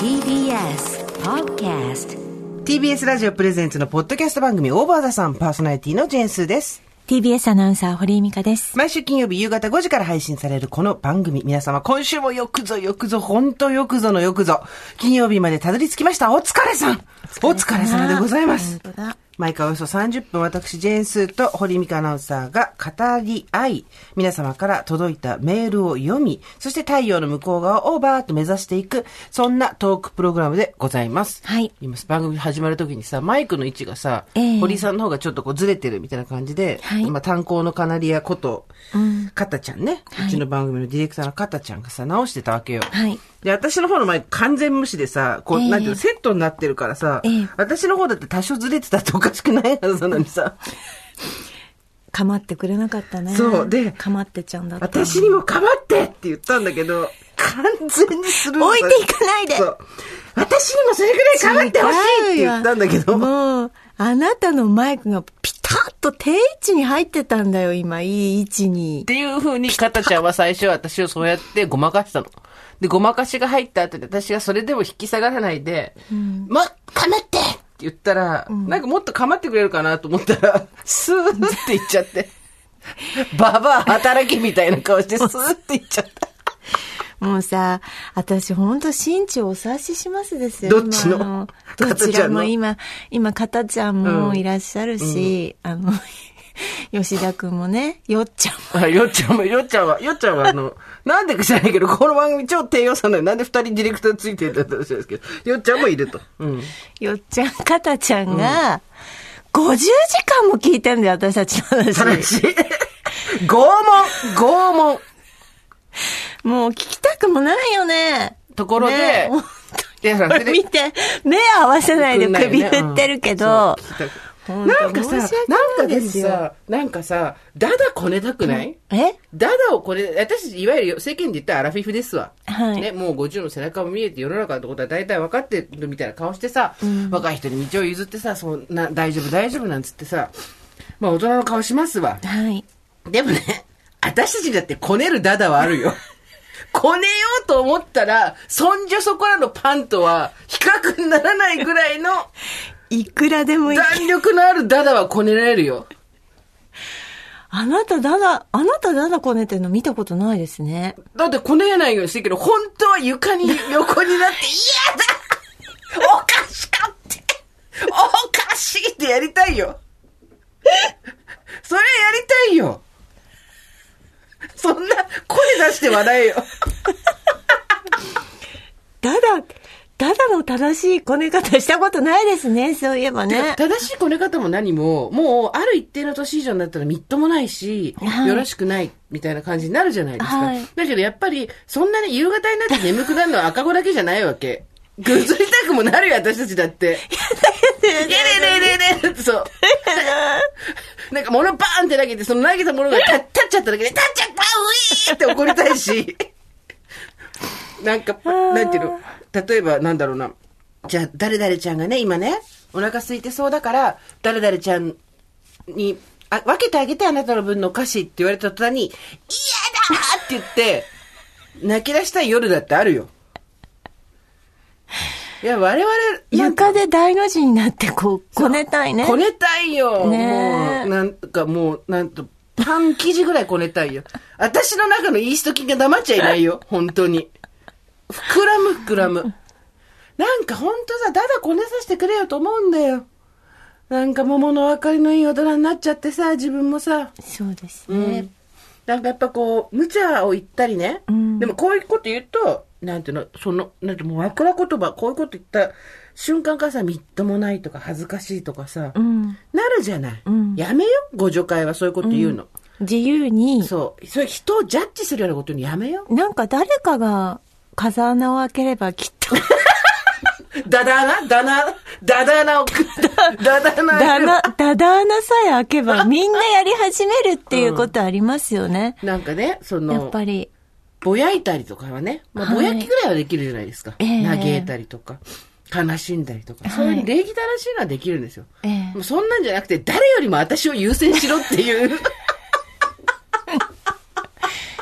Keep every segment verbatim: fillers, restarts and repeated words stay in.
ティービーエス Podcast。 ティービーエス ラジオプレゼンツのポッドキャスト番組オーバーザさん、パーソナリティのジェーンスーです。 ティービーエス アナウンサー堀井美香です。 毎週金曜日夕方ごじから配信されるこの番組、皆様今週もよくぞよくぞ、本当よくぞのよくぞ、金曜日までたどり着きました。お疲れさん、お疲れ様でございます。 本当だ。 毎回およそさんじゅっぷん、私ジェーンスーと堀井美香アナウンサーが語り合い、皆様から届いたメールを読み、そして太陽の向こう側をバーッと目指していく、そんなトークプログラムでございます。 はい。 今番組始まる時にさ、マイクの位置がさ、 えー、 堀井さんの方がちょっとこうずれてるみたいな感じで、はい、今炭鉱のカナリアこと、うん、カタちゃんね、はい、うちの番組のディレクターのカタちゃんがさ、直してたわけよ。 はい。で、 私の方のマイク完全無視でさ、こう、えー、なんていうの、セットになってるからさ、えー、私の方だって多少ずれてたっておかしくないはずなのにさ。 かまってくれなかったね。 そう。で、 かまってちゃんだった。 私にもかまってって言ったんだけど、完全にスルー。 置いていかないで。 そう。私にもそれぐらいかまってほしいって言ったんだけど。 もう、あなたのマイクがピタッと定位置に入ってたんだよ、今。いい位置に。 っていう風に、カタちゃんは最初私をそうやってごまかしたの。で、ごまかしが入った後で私がそれでも引き下がらないで、うん、もう、かまってって言ったら、うん、なんかもっとかまってくれるかなと思ったら、スーって言っちゃって。ババア働きみたいな顔してスーって言っちゃった。 もうさ、私ほんと心中お察ししますですよ。 どっちの？ どちらも今、今、かたちゃんもいらっしゃるし、うん、あの、吉田くんもね、よっちゃんも。 あ、よっちゃんも、よっちゃんは、よっちゃんはあの、なんでか知らないけど、この番組超低予算なのになんで二人ディレクターついてるんだったらしいですけど、よっちゃんもいると。うん。 よっちゃん、かたちゃんが、ごじゅうじかんも聞いてんだよ、私たちの話。 話。拷問拷問もう聞きたくもないよね。 ところで、 ね、いや見て、目合わせないで首振ってるけど、 うん、なんかさ、なんかでさ、なんかさ、ダダこねたくない？ うん、えダダをこれ、私、いわゆる世間で言ったらアラフィフですわ。 はい。 ね、もうごじゅうの背中も見えて世の中のことは大体分かってるみたいな顔してさ、うん、若い人に道を譲ってさ、そうな、大丈夫大丈夫なんつってさ、まあ大人の顔しますわ。 はい。 でもね、私たちだってこねるダダはあるよ。こねようと思ったら、そんじょそこらのパンとは比較にならないぐらいの、 いくらでもいい。 弾力のあるダダはこねられるよ。 あなたダダ、あなたダダこねてるの見たことないですね。 だってこねやないようにしてるけど、本当は床に横になって、嫌だおかしかっておかしいってやりたいよ。それやりたいよ。そんな声出して笑えよ。 ダダ、ダダの正しいこね方したことないですね、そういえばね。 正しいこね方も何も、もうある一定の年以上になったらみっともないし、はい、よろしくないみたいな感じになるじゃないですか。はい、だけどやっぱり、そんなに夕方になって眠くなるのは赤子だけじゃないわけ。ぐずりたくもなるよ、私たちだって。やれれれれれれそう。なんか物バーンって投げて、その投げたものが立っちゃっただけで、立っちゃったウィーって怒りたいし。なんか、なんていうの、例えばなんだろうな。じゃあ、誰々ちゃんがね、今ね、お腹空いてそうだから、誰々ちゃんに、あ、分けてあげてあなたの分のお菓子って言われた途端に、嫌だーって言って、泣き出したい夜だってあるよ。いや、我々、 床で大の字になってこう、こねたいね。 こねたいよ。 ね、 もう、なんかもう、なんと、パン生地ぐらいこねたいよ。私の中のイースト菌が黙っちゃいないよ。本当に。膨らむ膨らむ。なんか本当さ、だだこねさせてくれよと思うんだよ。なんか桃の明かりのいい大人になっちゃってさ、自分もさ。 そうですね。うん、 なんかやっぱこう、無茶を言ったりね。うん、でもこういうこと言うと、なんていうの、その、なんてもう枕言葉、こういうこと言った瞬間からさ、みっともないとか恥ずかしいとかさ、うん、なるじゃない、うん。やめよ、ご助会はそういうこと言うの。 うん、自由に。 そう。それ人をジャッジするようなことにやめよ。 なんか誰かが風穴を開ければきっと。 ダダ穴ダダ、ダダ穴を、ダダ穴ダダ、ダダ穴さえ開けばみんなやり始めるっていうことありますよね。 うん、なんかね、その、 やっぱり。 ぼやいたりとかはね、まあ、ぼやきぐらいはできるじゃないですか。はい、嘆いたりとか、悲しんだりとか、そういう礼儀正しいのはできるんですよ。えー、もうそんなんじゃなくて、誰よりも私を優先しろっていう。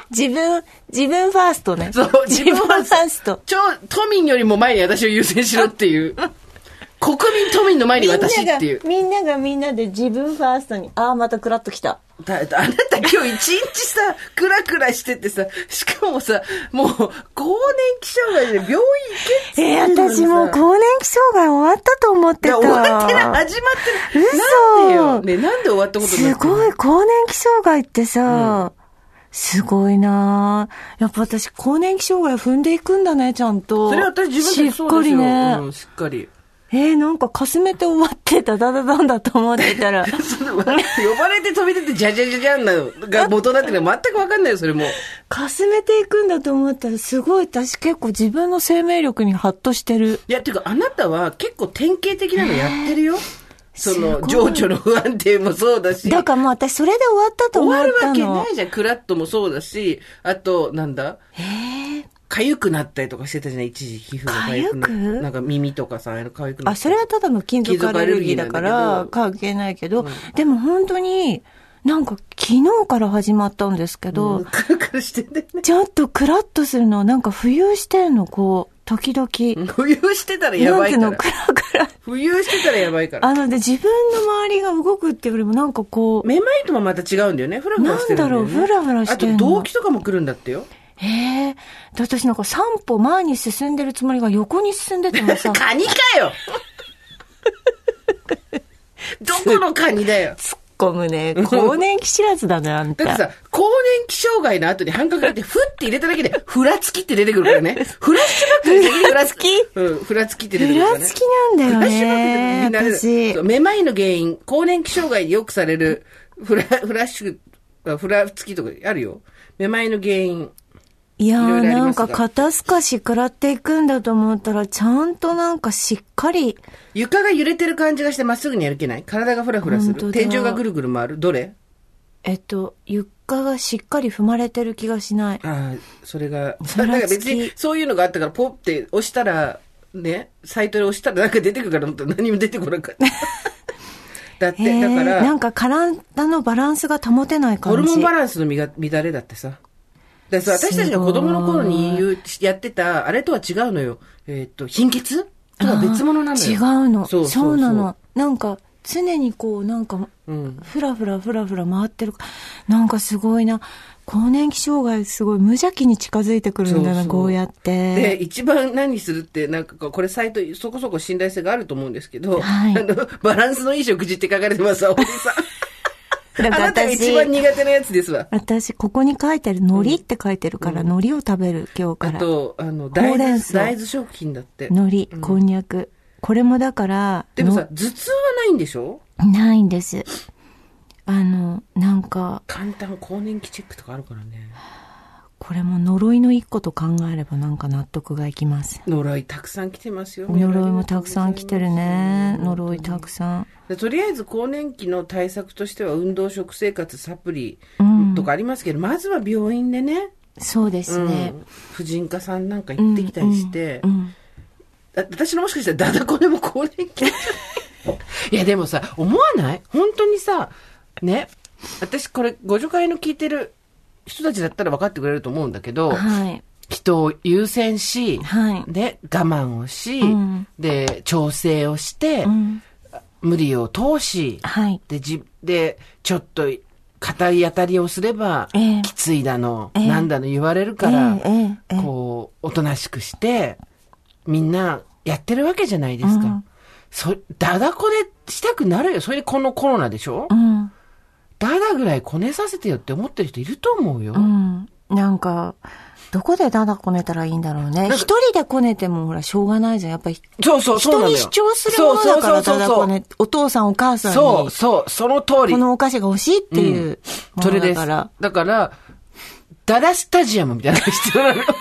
自分、自分ファーストね。 そう、 自分ファースト。 超、都民よりも前に私を優先しろっていう。国民都民の前に私っていう。 みんながみんなで自分ファーストに。ああ、またクラッときた。 だあなた今日一日さ、クラクラしててさ、しかもさ、もう、更年期障害で病院行けってえー、私もう更年期障害終わったと思ってた。 終わってない、始まってない。 嘘。 なんでよ。ね、なんで終わったことになってるの？ すごい、更年期障害ってさ、うん、すごいなぁ。やっぱ私、更年期障害踏んでいくんだね、ちゃんと。 それ私自分でそうですよ。しっかりね。うん、しっかり。 えー、なんかかすめて終わってたダダダンだと思ってたら呼ばれて飛び出てジャジャジャジャンなのが元だってのは全く分かんないよそれも。 かすめていくんだと思ったらすごい私結構自分の生命力にハッとしてる。 いやっていうかあなたは結構典型的なのやってるよ。その情緒の不安定もそうだし。 だからもう私それで終わったと思ったの。 終わるわけないじゃん。クラッともそうだし、あとなんだ。 へー。 痒くなったりとかしてたじゃない一時皮膚が痒くなる。なんか耳とかさ、痒くなった。 あ、それはただの金属アレルギーだから関係ないけど、うん、でも本当になんか昨日から始まったんですけど、うん、 クルクルしてんだよね。 ちょっとクラッとするの、なんか浮遊してんの、こう、時々。 浮遊してたらやばいから。 なんていうの、クラクラ。 浮遊してたらやばいから。 あので、自分の周りが動くっていうよりもなんかこう。 めまいともまた違うんだよね。フラフラしてるんだよね。 なんだろう、フラフラしてるの。 あと動悸とかも来るんだってよ。 へえ。で、私なんか散歩前に進んでるつもりが横に進んでてもさ。 カニかよどこのカニだよ。 突っ込むね。更年期知らずだね、あんた。 だってさ、更年期障害の後に半角入れて、ふって入れただけで、ふらつきって出てくるからね。フラッシュバックでふらつきうん、ふらつきって出てくるからね。 ふらつきなんだよね。フラッシュバックで私。めまいの原因、更年期障害でよくされる、フラ、フラッシュ、ふらつきとかあるよ。めまいの原因。 いやーなんか肩透かし食らっていくんだと思ったらちゃんとなんかしっかり床が揺れてる感じがしてまっすぐに歩けない。体がフラフラする。天井がぐるぐる回る。どれ？ えっと床がしっかり踏まれてる気がしない。 ああそれがなんか別にそういうのがあったからポッて押したらねサイトで押したらなんか出てくるから思ったら何も出てこなかった。だってだからなんか体のバランスが保てない感じ。 ホルモンバランスの乱れだってさ。だから私たちが子供の頃に言うやってたあれとは違うのよ。えっと貧血とは別物なのよ。 違うの。そうそうそう。そうなの。なんか常にこうなんかふらふらふらふら回ってる。なんかすごいな。更年期障害すごい無邪気に近づいてくるんだな。そうそうこうやって。 で一番何するってなんかこれサイトそこそこ信頼性があると思うんですけど、はい、あのバランスのいい食事って書かれてますわおじさん。あなたが一番苦手なやつですわ。 私、ここに書いてある、海苔って書いてるから、うん、海苔を食べる、今日から。 あと、あの、大豆、大豆食品だって。 海苔、こんにゃく。うん、これもだから。 でもさ、頭痛はないんでしょ？ ないんです。あの、なんか。 簡単、更年期チェックとかあるからね。 これも呪いの一個と考えればなんか納得がいきます。 呪いたくさん来てますよ。 呪いもたくさん来てるね。呪いたくさん。 とりあえず更年期の対策としては運動食生活サプリとかありますけど、うん、まずは病院でね。 そうですね、うん、 婦人科さんなんか行ってきたりして、うんうんうん、私のもしかしたらダダこでも更年期いやでもさ思わない本当にさね私これご助会の聞いてる人たちだったら分かってくれると思うんだけど、はい、人を優先し、はい、で我慢をし、うん、で調整をして、うん無理を通し、はい、で、じ、で、ちょっと、硬い当たりをすれば、えー、きついだの、えー、なんだの言われるから、えーえー、こう、おとなしくして、みんなやってるわけじゃないですか。うん、そ、だだこねしたくなるよ。それでこのコロナでしょ、うん、だだぐらいこねさせてよって思ってる人いると思うよ。 うん、なんか、どこでだだこねたらいいんだろうね。一人でこねてもほらしょうがないじゃん。やっぱり。 そうそうそう。 人に主張するものだからだだこね。お父さんお母さんに。 そうそう、その通り。 このお菓子が欲しいっていうものだから。うん、それです。 だから、ダダスタジアムみたいなのが必要なのよ。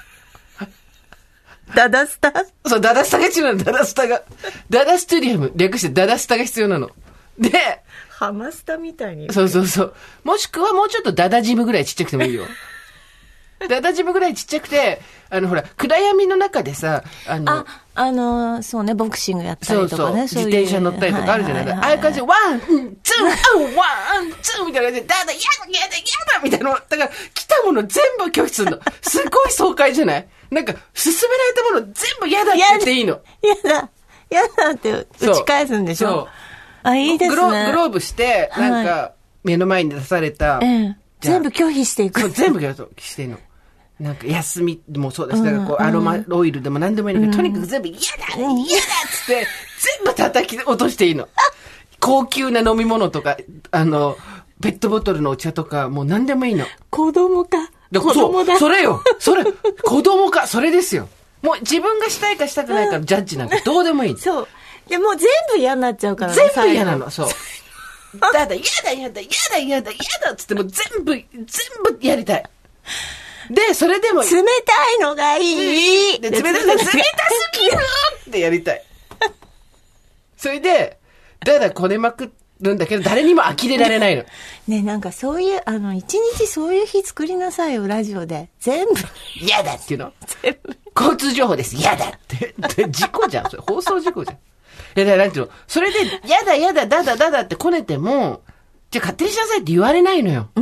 ダダスタそう、ダダスタが必要なの、ダダスタが。ダダスタリアム、略してダダスタが必要なの。で、 ハマスタみたいに。 そうそうそう。もしくはもうちょっとダダジムぐらいちっちゃくてもいいよ。 で、私もぐらいちっちゃくて、あの、ほら、暗闇の中でさ、あの、 あ、あのー、そうね、ボクシングやったりとかね。 そうそう、自転車乗ったりとかあるじゃないですか。ああいう感じで、ワン、ツー、ワン、ツーみたいな感じで、だだ、やだ、やだ、やだみたいなの。だから、来たもの全部拒否するの。すごい爽快じゃないなんか、進められたもの全部やだって言っていいの。 やだ、やだって打ち返すんでしょ。そう。あ、いいですね。 グロ、グローブして、なんか、目の前に出された。 ええ、全部拒否していく。 そう、全部拒否していいの。なんか、休みもそうだし、だからこう、アロマオイルでも何でもいいんだけど、とにかく全部嫌だ嫌だっつって、全部叩き落としていいの。高級な飲み物とか、あの、ペットボトルのお茶とか、もう何でもいいの。 子供か。子供だ。 それよ。それ、子供か。それですよ。もう自分がしたいかしたくないかのジャッジなんてどうでもいい。 そう。でもう全部嫌になっちゃうからね。全部嫌なの、そう。だだ、嫌だ、嫌だ、嫌だ、嫌だ、嫌だっつっても全部、全部やりたい。で、それでも。 冷たいのがいい。 で、冷たすぎる、冷たすぎるってやりたい。それで、だだこねまくるんだけど、誰にも呆れられないの。 ね、なんかそういう、あの、一日そういう日作りなさいよ、ラジオで。全部。 嫌だっていうの。全部。交通情報です。嫌だって。事故じゃん。それ放送事故じゃん。いや、だからなんていうの。それで、嫌だ嫌だ、だだだだってこねても、じゃあ勝手にしなさいって言われないのよ。うん。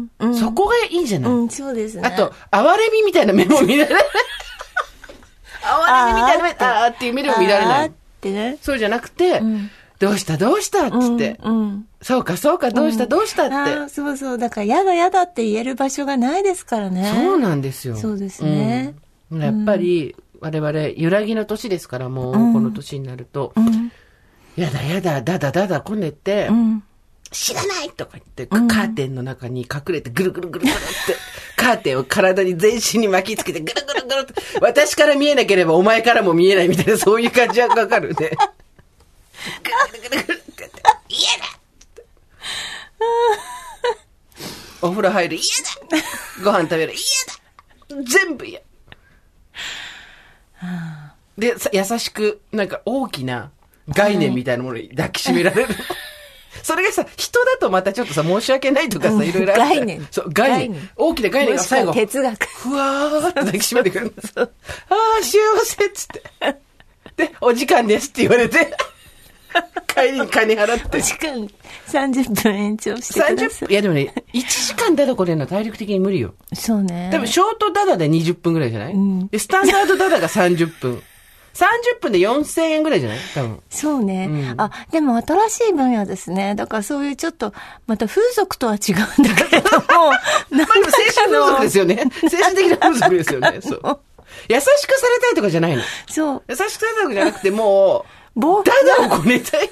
うん、そこがいいじゃない。 うん、そうですね。 あと、哀れみみたいな目も見られない。哀れみみたいな目、あーっていう目でも見られない。あーってね。そうじゃなくて、うん、どうしたどうしたっつって、うんうん。そうかそうか、どうした、うん、どうしたって。あ、 そうそう。だから、やだやだって言える場所がないですからね。 そうなんですよ。 そうですね。 うん、やっぱり、我々、揺らぎの年ですから、もう、うん、この年になると、うん、やだやだ、だだだだこねて、うん、知らないとか言って、うん、カーテンの中に隠れてぐるぐるぐるぐるって、カーテンを体に全身に巻きつけてぐるぐるぐるって、私から見えなければお前からも見えないみたいな、そういう感じがかかるね。ぐるぐるぐるぐるってやって、嫌だお風呂入る、嫌だご飯食べる、嫌だ全部嫌で、優しく、なんか大きな概念みたいなものに抱きしめられる。それがさ、人だとまたちょっとさ、申し訳ないとかさ、いろいろある。 概念。 そう、概念。概念大きな概念が最後。 哲学。 ふわーって抱きしめてくる。ああ、幸せっつって。で、お時間ですって言われて、帰りに金払って。 お時間さんじゅっぷん延長してください。さんじゅっぷん。 いやでもね、いちじかんダダこれるのは体力的に無理よ。 そうね。 多分ショートダダでにじゅっぷんぐらいじゃない、うん、でスタンダードダダがさんじゅっぷん。さんじゅっぷんでよんせんえんぐらいじゃない多分。 そうね、うん。あ、でも新しい分野ですね。だからそういうちょっと、また風俗とは違うんだけれども。まあでも精神風俗ですよね。精神的な風俗ですよね。そう。優しくされたいとかじゃないの。 そう。 優しくされたいとかじゃなくて、もう、ダダをこねたい。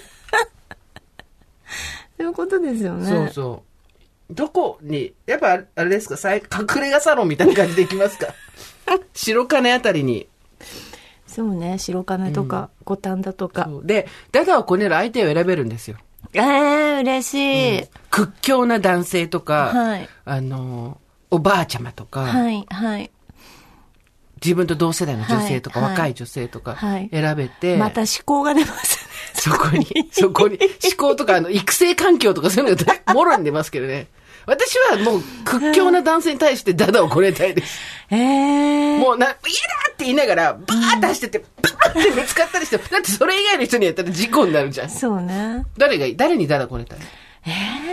そういうことですよね。 そうそう。どこに、やっぱあれですか、隠れ家サロンみたいな感じで行きますか白金あたりに。 そうね、白金とか、五反田とか。 で、ダダをこねる相手を選べるんですよ。 えー、嬉しい。うん、 屈強な男性とか、 はい、 あの、おばあちゃまとか、 はい、はい。 自分と同世代の女性とか、はい、若い女性とか選べて、はい、 また思考が出ますね。 そこに、そこに、思考とか、あの、育成環境とかそういうのがもろに出ますけどね。私はもう屈強な男性に対してダダをこねたいです。 えー、 もうな、嫌だって言いながら、バーって走ってて、バーってぶつかったりして、だってそれ以外の人にやったら事故になるじゃん。 そうね。 誰が、誰にダダこねたい？ え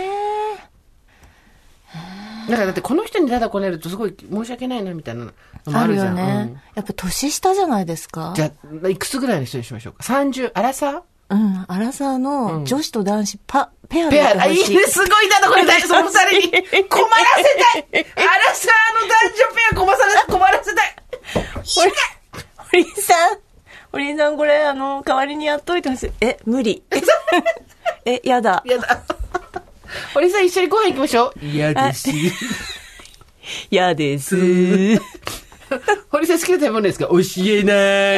ー。だからだってこの人にダダこねるとすごい申し訳ないなみたいなのもあるじゃん。 あるよね。うん、やっぱ年下じゃないですか。 じゃあ、いくつぐらいの人にしましょうか。さんじゅう、アラサー？ うん、アラサーの女子と男子パ、うん、ペアで。 ペア、あ、いいね、すごいダダこねたい。その二人に困らせたい。アラサーの男女ペア困らせ、困らせたい。 堀井さん、堀井さんこれ、あの、代わりにやっといてほしい。え、無理。え、やだ。 やだ。堀井さん一緒にご飯行きましょう。嫌です。 嫌です。 堀井さん好きな食べ物ですか？教えない。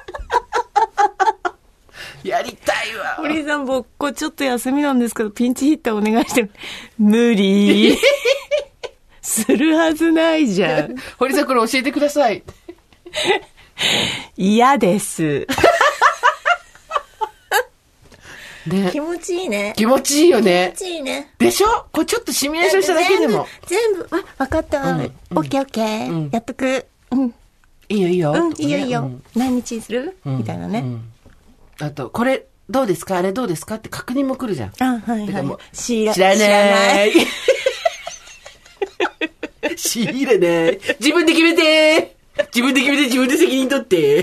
やりたいわ。 堀井さん、僕、こちょっと休みなんですけど、ピンチヒッターお願いして。無理。するはずないじゃん。 堀井さん、これ教えてください。 嫌です。 ね。 気持ちいいね。 気持ちいいよね。 気持ちいいね。 でしょ？これちょっとシミュレーションしただけでも。 全部、全部、わ、わかった。オッケーオッケー。やっとく。うん。 いいよいいよ。 うん、いいよいいよ。何日にするみたいなね。 あと、これ、どうですかあれどうですかって確認も来るじゃん。 あ、はいはい。 知らない。知らない。自分で決めて。自分で決めて自分で責任取って。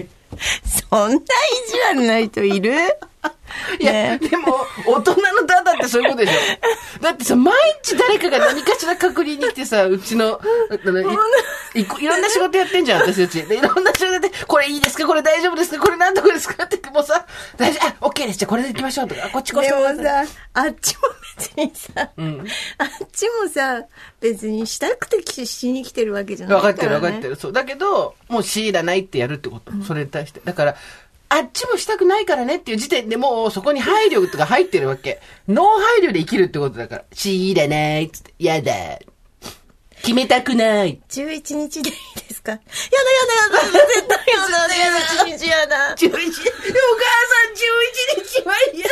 そんな意地悪な人いる？ いや、ね、でも、大人のダダってそういうことでしょ。だってさ、毎日誰かが何かしら確認に来てさ、うちの、い, い, いろんな仕事やってんじゃん、私たち。でいろんな仕事やって、これいいですかこれ大丈夫ですかこれ何とかですかって、もうさ、大丈夫、あ、オッケーです。じゃあこれで行きましょうとか、こっちこっち。 でもさ、あっちも別にさ、うん、あっちもさ、別にしたくてしに来てるわけじゃないから、ね。分かってる分かってる。そう。だけど、もう強いらないってやるってこと。うん、それに対して。だから、あっちもしたくないからねっていう時点でもうそこに配慮とか入ってるわけ。ノー配慮で生きるってことだから。強いらないっつって、やだ。決めたくない。 じゅういちにちでいいですか？やだやだやだ。絶対やだ。じゅういちにちやだ。 じゅういちにち、お母さんじゅういちにちは嫌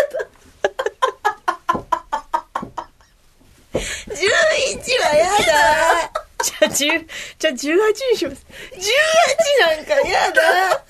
だ。 じゅういちはやだ。じゃあじゅう、じゃあじゅうはちにします。じゅうはちなんかやだ。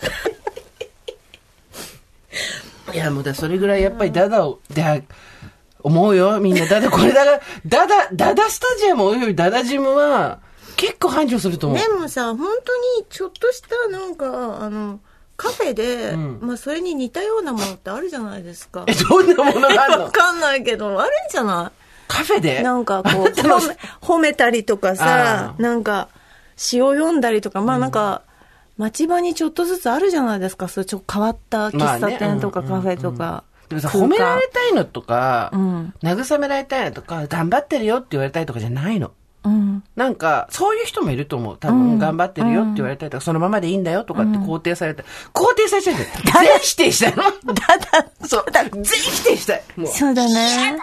いやもうだそれぐらいやっぱりダダをで思うよみんなダダこれだがダダダダスタジアムおよびダダジムは結構繁盛すると思う。 でもさ本当にちょっとしたなんかあのカフェで、うん、まあそれに似たようなものってあるじゃないですか。 えどんなものがあるの？ わかんないけどあるんじゃない？ カフェでなんかこう褒め、褒めたりとかさなんか詩を読んだりとかまあなんか、うん街場にちょっとずつあるじゃないですか。そうちょっと変わった喫茶店とかカフェとか。 でもさ、褒められたいのとか、うん、慰められたいのとか、頑張ってるよって言われたいとかじゃないの。うん、なんか、そういう人もいると思う。多分、うん、頑張ってるよって言われたりとか、そのままでいいんだよとかって肯定されたい。うん、肯定されちゃうんだよ。全否定したいの。だだ、そう。全否定したい。もうそうだね。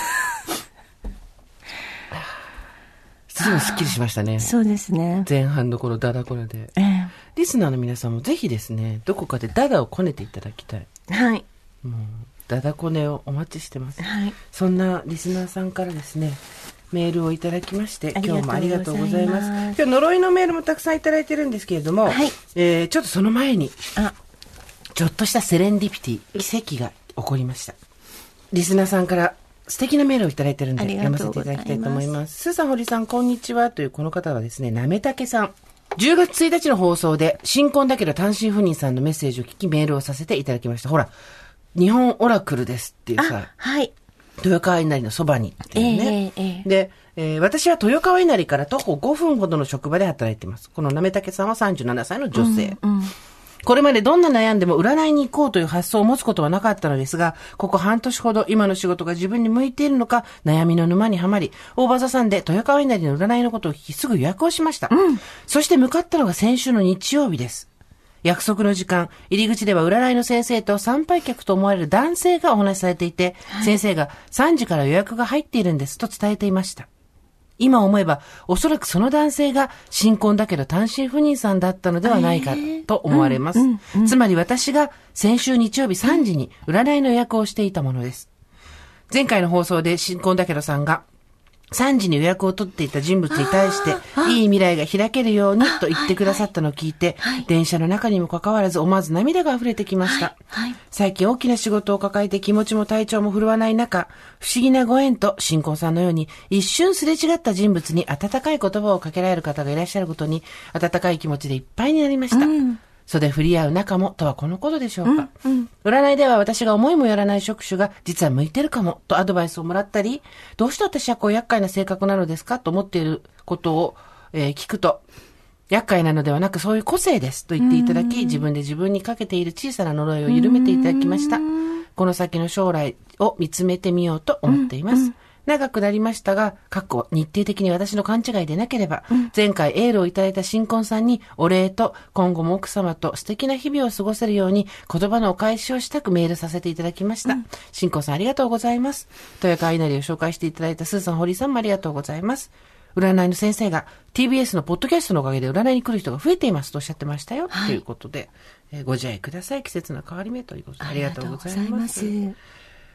すぐスッキリしましたね。 そうですね。 前半のこのダダこねで、ええ。リスナーの皆さんもぜひですね、どこかでダダをこねていただきたい。 はい。 もうダダこねをお待ちしてます。 はい。 そんなリスナーさんからですね、メールをいただきまして、今日もありがとうございます。今日呪いのメールもたくさんいただいてるんですけれども、はい。えー、ちょっとその前に、あ、ちょっとしたセレンディピティ、奇跡が起こりました。リスナーさんから素敵なメールをいただいてるんで読ませていただきたいと思います。スーさん、堀さん、こんにちはというこの方はですね、なめたけさん。じゅうがつついたちの放送で新婚だけど単身赴任さんのメッセージを聞きメールをさせていただきました。ほら、日本オラクルですっていうさ、 はい。 豊川稲荷のそばにっていうね。えーえー、で、えー、私は豊川稲荷から徒歩ごふんほどの職場で働いています。このなめたけさんはさんじゅうななさいの女性。うんうん、これまでどんな悩んでも占いに行こうという発想を持つことはなかったのですが、ここ半年ほど今の仕事が自分に向いているのか悩みの沼にはまり、大場座さんで豊川稲荷の占いのことを聞きすぐ予約をしました。うん、そして向かったのが先週の日曜日です。約束の時間、入り口では占いの先生と参拝客と思われる男性がお話しされていて、はい、先生がさんじから予約が入っているんですと伝えていました。今思えば、おそらくその男性が新婚だけど単身赴任さんだったのではないかと思われます。うんうんうん、つまり私が先週日曜日さんじに占いの予約をしていたものです。前回の放送で新婚だけどさんがさんじに予約を取っていた人物に対していい未来が開けるようにと言ってくださったのを聞いて、はいはい、電車の中にもかかわらず思わず涙が溢れてきました、はいはい、最近大きな仕事を抱えて気持ちも体調も振るわない中、不思議なご縁と新婚さんのように一瞬すれ違った人物に温かい言葉をかけられる方がいらっしゃることに温かい気持ちでいっぱいになりました、うん、袖振り合う仲もとはこのことでしょうか、うんうん、占いでは私が思いもよらない職種が実は向いてるかもとアドバイスをもらったり、どうして私はこう厄介な性格なのですかと思っていることを、えー、聞くと、厄介なのではなくそういう個性ですと言っていただき、自分で自分にかけている小さな呪いを緩めていただきました。この先の将来を見つめてみようと思っています、うんうん、長くなりましたが、過去日程的に私の勘違いでなければ、うん、前回エールをいただいた新婚さんにお礼と今後も奥様と素敵な日々を過ごせるように言葉のお返しをしたくメールさせていただきました、うん、新婚さんありがとうございます。豊川稲荷を紹介していただいたスーさん、堀さんもありがとうございます。占いの先生が ティービーエス のポッドキャストのおかげで占いに来る人が増えていますとおっしゃってましたよ、はい、ということで、えー、ご自愛ください。季節の変わり目ということでありがとうございます。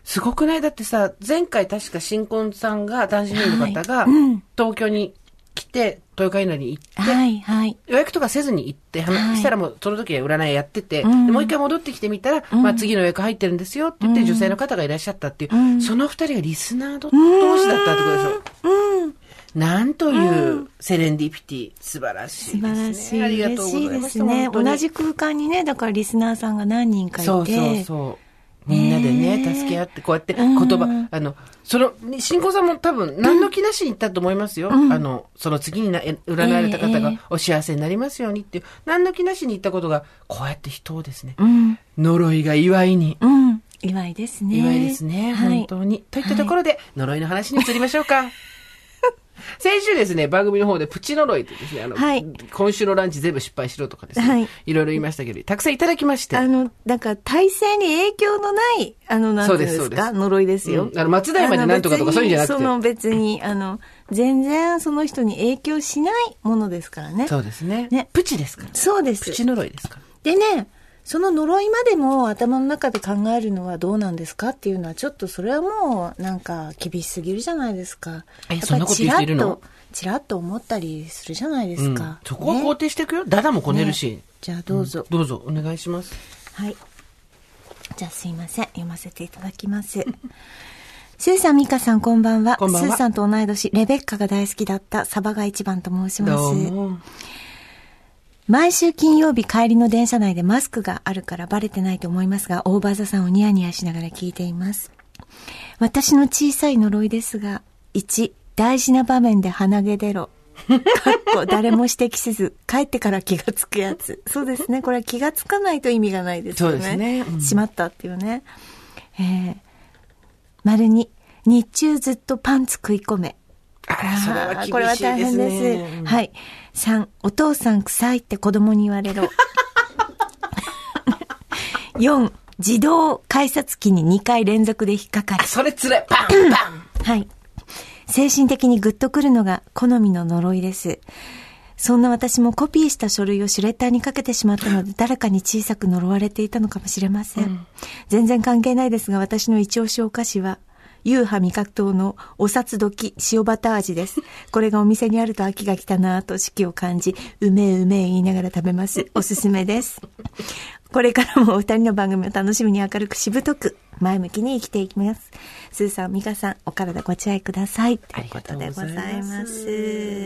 すごくない？だってさ、前回確か新婚さんが、男子の方が、東京に来て、豊川稲荷に行って、はいはい、予約とかせずに行って、はい、したらもうその時は占いやってて、うん、でもう一回戻ってきてみたら、うん、まあ次の予約入ってるんですよって言って、うん、女性の方がいらっしゃったっていう、うん、その二人がリスナー同士だったってことでしょ。うんうんなんというセレンディピティ、素晴らしいですね。素晴らしい。ありがとうございます。ですね。 同じ空間にね、だからリスナーさんが何人かいて。 そうそうそう。みんなでね、助け合って、こうやって言葉、あの、その、新婚さんも多分何の気なしに言ったと思いますよ。うん、あの、その次にな占われた方がお幸せになりますようにっていう、何の気なしに言ったことが、こうやって人をですね、うん、呪いが祝いに。 うん、祝いですね。 祝いですね、はい、本当に。といったところで、はい、呪いの話に移りましょうか。先週ですね、番組の方でプチ呪いってですね、あの、はい、今週のランチ全部失敗しろとかですね、はい、いろいろ言いましたけど、たくさんいただきまして。 あの、だから体制に影響のない、あの、なんていうんですか、呪いですよ。 うん、あの、松代までなんとかとかそういうんじゃなくて。 その別に、あの、全然その人に影響しないものですからね。 そうですね。ねプチですから。 そうです。 プチ呪いですから。 でね、その呪いまでも頭の中で考えるのはどうなんですかっていうのはちょっとそれはもうなんか厳しすぎるじゃないですか。 え、そんなこと言っているの？ ちらっと思ったりするじゃないですか。うん、 そこは肯定していくよ。ね、ダダもこねるし、ね。 じゃあどうぞ、 うん。どうぞお願いします。 はい。じゃあすいません。読ませていただきます。スーさん、ミカさん、こんばんは。こんばんは。スーさんと同い年、レベッカが大好きだったサバが一番と申します。どうも。毎週金曜日帰りの電車内でマスクがあるからバレてないと思いますが、オーバーザさんをニヤニヤしながら聞いています。私の小さい呪いですが、いち、大事な場面で鼻毛出ろ。かっこ誰も指摘せず、帰ってから気がつくやつ。そうですね。これは気がつかないと意味がないですよね。そうですね。うん、しまったっていうね。えー、丸に、日中ずっとパンツ食い込め。 あら、それは厳しいですね。 これは大変です。はい。さん、お父さん臭いって子供に言われろ。よん、自動改札機ににかい連続で引っかかる。 それつらい。パンパン。 はい。精神的にグッとくるのが好みの呪いです。そんな私もコピーした書類をシュレッダーにかけてしまったので、誰かに小さく呪われていたのかもしれません。うん、全然関係ないですが、私の一押しお菓子は、ユーハ味覚糖のお札時塩バター味です。これがお店にあると秋が来たなぁと四季を感じ、うめえうめえ言いながら食べます。おすすめです。これからもお二人の番組を楽しみに明るくしぶとく前向きに生きていきます。スーさん、ミカさん、お体ご自愛ください。ということでございます。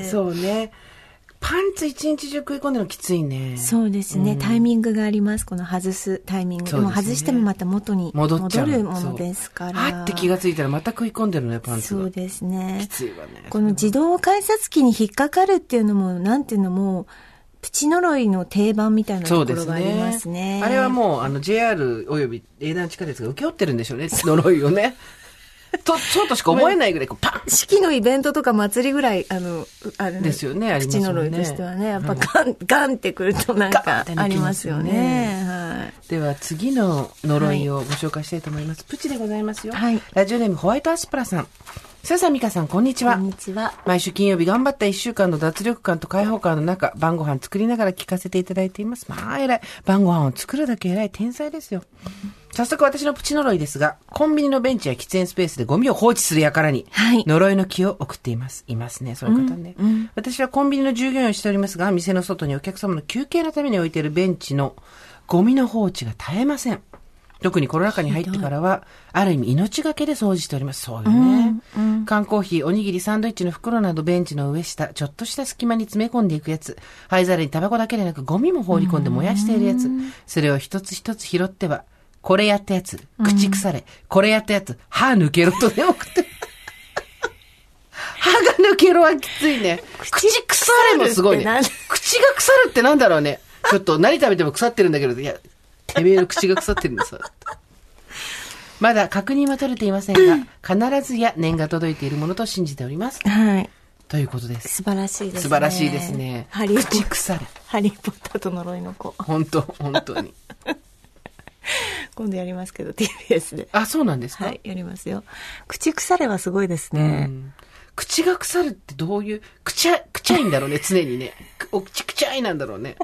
そうね。パンツ一日中食い込んでるのきついね。 そうですね、うん、タイミングがあります。この外すタイミングで、ね、も外してもまた元に戻るものですから。 あって気がついたらまた食い込んでるね、パンツが。 そうですね。 きついわね。 この自動改札機に引っかかるっていうのも、なんていうのもプチ呪いの定番みたいなところがありますね。 あれはもうあの ジェイアール および営団地下鉄が請け負ってるんでしょうね、呪いをね。と、そうとしか思えないぐらい、こう、パン式のイベントとか祭りぐらい、あの、あるですよね、ありますよね。 口呪いとしてはね、やっぱガン、うん、ガンってくるとなんかありますよね。はい。 では、次の呪いをご紹介したいと思います。はい、プチでございますよ。はい。ラジオネーム、ホワイトアスプラさん。スーさん、ミカさん、こんにちは。 こんにちは。 毎週金曜日頑張った一週間の脱力感と解放感の中、晩ご飯作りながら聞かせていただいています。まあ、偉い。晩ご飯を作るだけ偉い天才ですよ。早速私のプチ呪いですが、コンビニのベンチや喫煙スペースでゴミを放置する輩に、はい、呪いの気を送っています。いますね、そういう方ね、うんうん。私はコンビニの従業員をしておりますが、店の外にお客様の休憩のために置いているベンチのゴミの放置が絶えません。特にコロナ禍に入ってからは、ある意味命がけで掃除しております。そうよね。うんうん、缶コーヒー、おにぎり、サンドイッチの袋などベンチの上下、ちょっとした隙間に詰め込んでいくやつ。灰皿にタバコだけでなくゴミも放り込んで燃やしているやつ。それを一つ一つ拾っては、これやったやつ、口腐れ。これやったやつ、歯抜けろとね、送って。歯が抜けろはきついね。口腐れもすごいね。口が腐るってなんだろうね。ちょっと何食べても腐ってるんだけど、いや、てめえの口が腐ってるんです。まだ確認は取れていませんが、必ずや念が届いているものと信じております。はい。ということです。 素晴らしいですね。 素晴らしいですね。 ハリー口腐れ。 ハリーポッターと呪いの子。 本当、本当に。 今度やりますけど ティービーエス で。 あ、そうなんですか。 はい、やりますよ。口腐れはすごいですね。うん、 口が腐るってどういう、くちゃ、くちゃいんだろうね、常にね。お口くちゃいなんだろうね。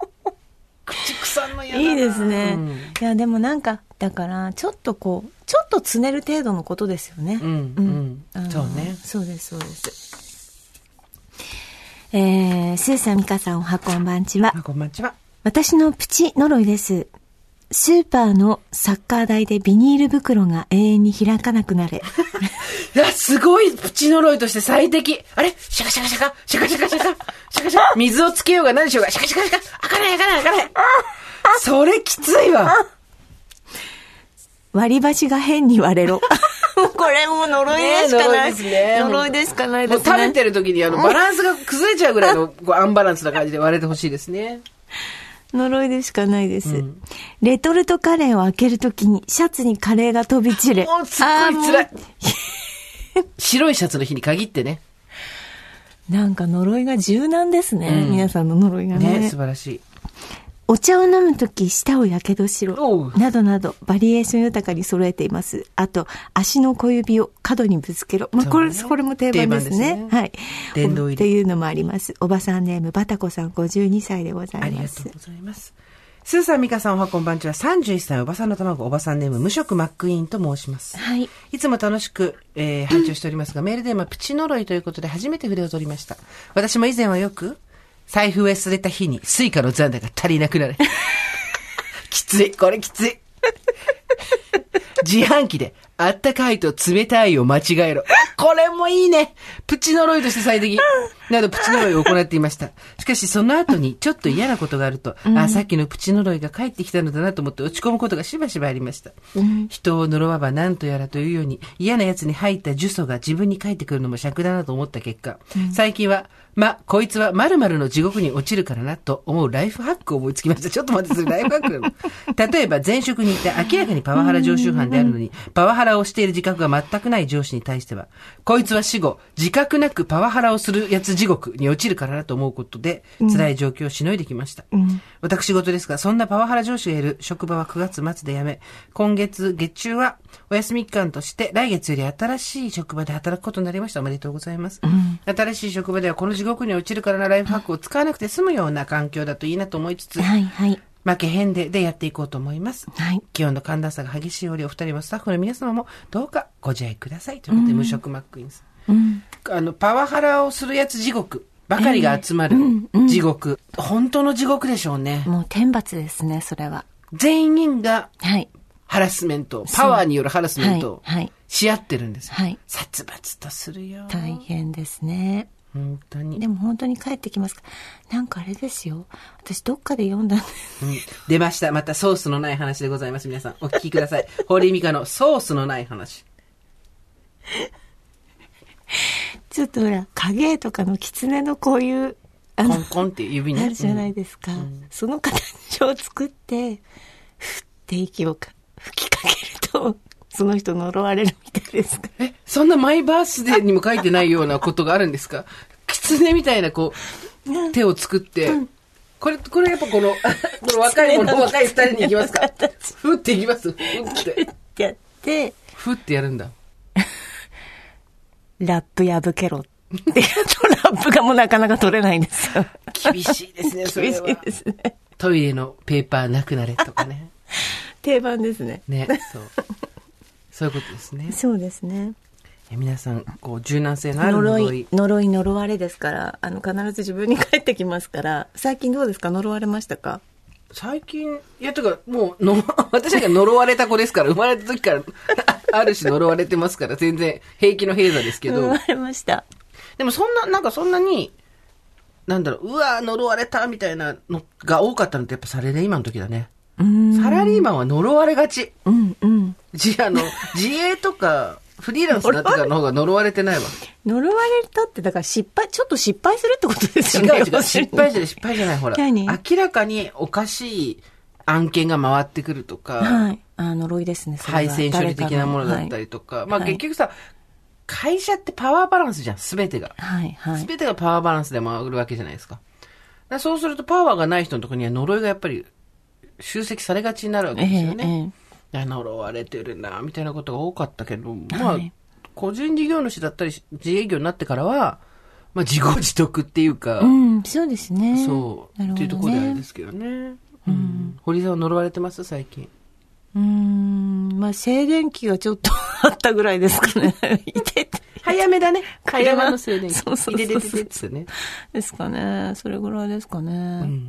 口腐んの嫌だな。 いいですね。うん、いや、でもなんか、だから、ちょっとこう、ちょっとつねる程度のことですよね。 うん、うん。うん、そうね。 そうです、そうです。えー、スーさん、ミカさん、おはこんばんちは。 おはこんばんちは。 私のプチ呪いです。スーパーのサッカー台でビニール袋が永遠に開かなくなれ。 いや、すごいプチ呪いとして最適。あれシャカシャカシャカ、シャカシャカシャカ、シャカシャカ、水をつけようが何しようが、シャカシャカシャカ、開かない開かない開かない。それきついわ。 割り箸が変に割れろ。これも呪いでしかない。ね、呪いでしかないですね。 もう食べてる時にあのバランスが崩れちゃうぐらいのこうアンバランスな感じで割れてほしいですね。 呪いでしかないです、うん。レトルトカレーを開けるときにシャツにカレーが飛び散れ。 もうすっごい辛い。白いシャツの日に限ってね。 なんか呪いが柔軟ですね。うん、皆さんの呪いがね。 ね、素晴らしい。 お茶を飲むとき舌をやけどしろ。などなどバリエーション豊かに揃えています。あと、足の小指を角にぶつけろ。まあ、これ、ね、これも定番ですね。定番ですね。はい。殿堂入り。っていうのもあります。おばさんネーム、バタコさんごじゅうにさいでございます。ありがとうございます。スーさん、ミカさん、おはこんばんちは。さんじゅういっさい、おばさんの卵、おばさんネーム、無職マックイーンと申します。 はい。 いつも楽しく、えー、拝聴しておりますが、メールテーマ、プチ呪いということで初めて筆を取りました。私も以前はよく、財布を忘れた日にスイカの残高が足りなくなる。きつい。これきつい。自販機で、あったかいと冷たいを間違えろ。これもいいね。プチ呪いとして最適。などプチ呪いを行っていました。しかしその後にちょっと嫌なことがあると、うん、あ、さっきのプチ呪いが帰ってきたのだなと思って落ち込むことがしばしばありました。うん、人を呪わば何とやらというように嫌な奴に入った呪詛が自分に返ってくるのも尺だなと思った結果、うん、最近は、ま、こいつは〇〇の地獄に落ちるからなと思うライフハックを思いつきました。ちょっと待って、それライフハックなの。例えば前職にいて明らかにパワハラ常習犯であるのに、パワハラをしている自覚が全くない上司に対しては、こいつは死後、自覚なくパワハラをするやつ地獄に落ちるからなと思うことで、辛い状況をしのいできました。うん、私事ですが、そんなパワハラ上司がいる職場はくがつ末で辞め、今月月中はお休み期間として、来月より新しい職場で働くことになりました。おめでとうございます。うん、新しい職場ではこの地獄に落ちるからなライフハックを使わなくて済むような環境だといいなと思いつつ、 はいはい、 負けへんででやっていこうと思います。はい、気温の寒暖差が激しいよりお二人もスタッフの皆様もどうかご自愛くださいということで、うん、無職マックイーンさん、うん、あのパワハラをするやつ地獄ばかりが集まる地獄、えーうんうん、本当の地獄でしょうね。 もう天罰ですね。それは全員がハラスメント、はい、パワーによるハラスメントをし合ってるんですよ、はいはい、殺伐とするよ。 大変ですね。 本当に。 でも本当に帰ってきますか。なんかあれですよ。私どっかで読んだんです、 うん。出ました。またソースのない話でございます。皆さんお聞きください。堀井美香のソースのない話。 ちょっとほら影とかの狐のこういうあのコンコンっていう指にあるじゃないですか、うん、その形を作ってふって息をか吹きかけるとその人呪われるみたいですか。 え、そんなマイバースデーにも書いてないようなことがあるんですか。狐みたいなこう手を作って、うん、これこれやっぱこのこの若い者若い二人に行きますか。ふって行きます。ふってってやってふってやるんだ。 ラップ破けろって言うとラップがもうなかなか取れないんですよ。 厳しいですね。それは厳しいですね。 トイレのペーパーなくなれとかね。 定番ですね。 ね、そう。そういうことですね。 そうですね。 え皆さんこう柔軟性のある呪い呪い呪い呪われですから、あの必ず自分に返ってきますから。最近どうですか。呪われましたか。 最近いやとかもうの私が呪われた子ですから生まれた時からある種呪われてますから全然平気の平座ですけど。 呪われました。 でもそんななんかそんなになんだろううわ呪われたみたいなのが多かったのってやっぱサラリーマンの時だね。うーんサラリーマンは呪われがち。 うんうん。 じあの自営とかフリーランスになってからの方が呪われてないわ。 呪われたってだから失敗ちょっと失敗するってことですよね。 違う違う失敗じゃない失敗じゃないほら明らかにおかしい案件が回ってくるとか、 はい、あ呪いですね。それは配線処理的なものだったりとか、はい、まあ結局さ、はい、会社ってパワーバランスじゃん全てが、 はいはい、 全てがパワーバランスで回るわけじゃないですか。だからそうするとパワーがない人のところには呪いがやっぱり集積されがちになるわけですよね。えーえー、呪われてるなみたいなことが多かったけど、まあ、はい、個人事業主だったり自営業になってからは、まあ、自業自得っていうか、 うん、そうですね。 そう、ね、っていうところであれですけどね。うん、堀さんは呪われてます最近。 うーんまあ、静電気がちょっとあったぐらいですかね。いてて。 早めだね。早めの静電気。 そうそうそうそう。 いでででですね。 ですかね。それぐらいですかね。うん。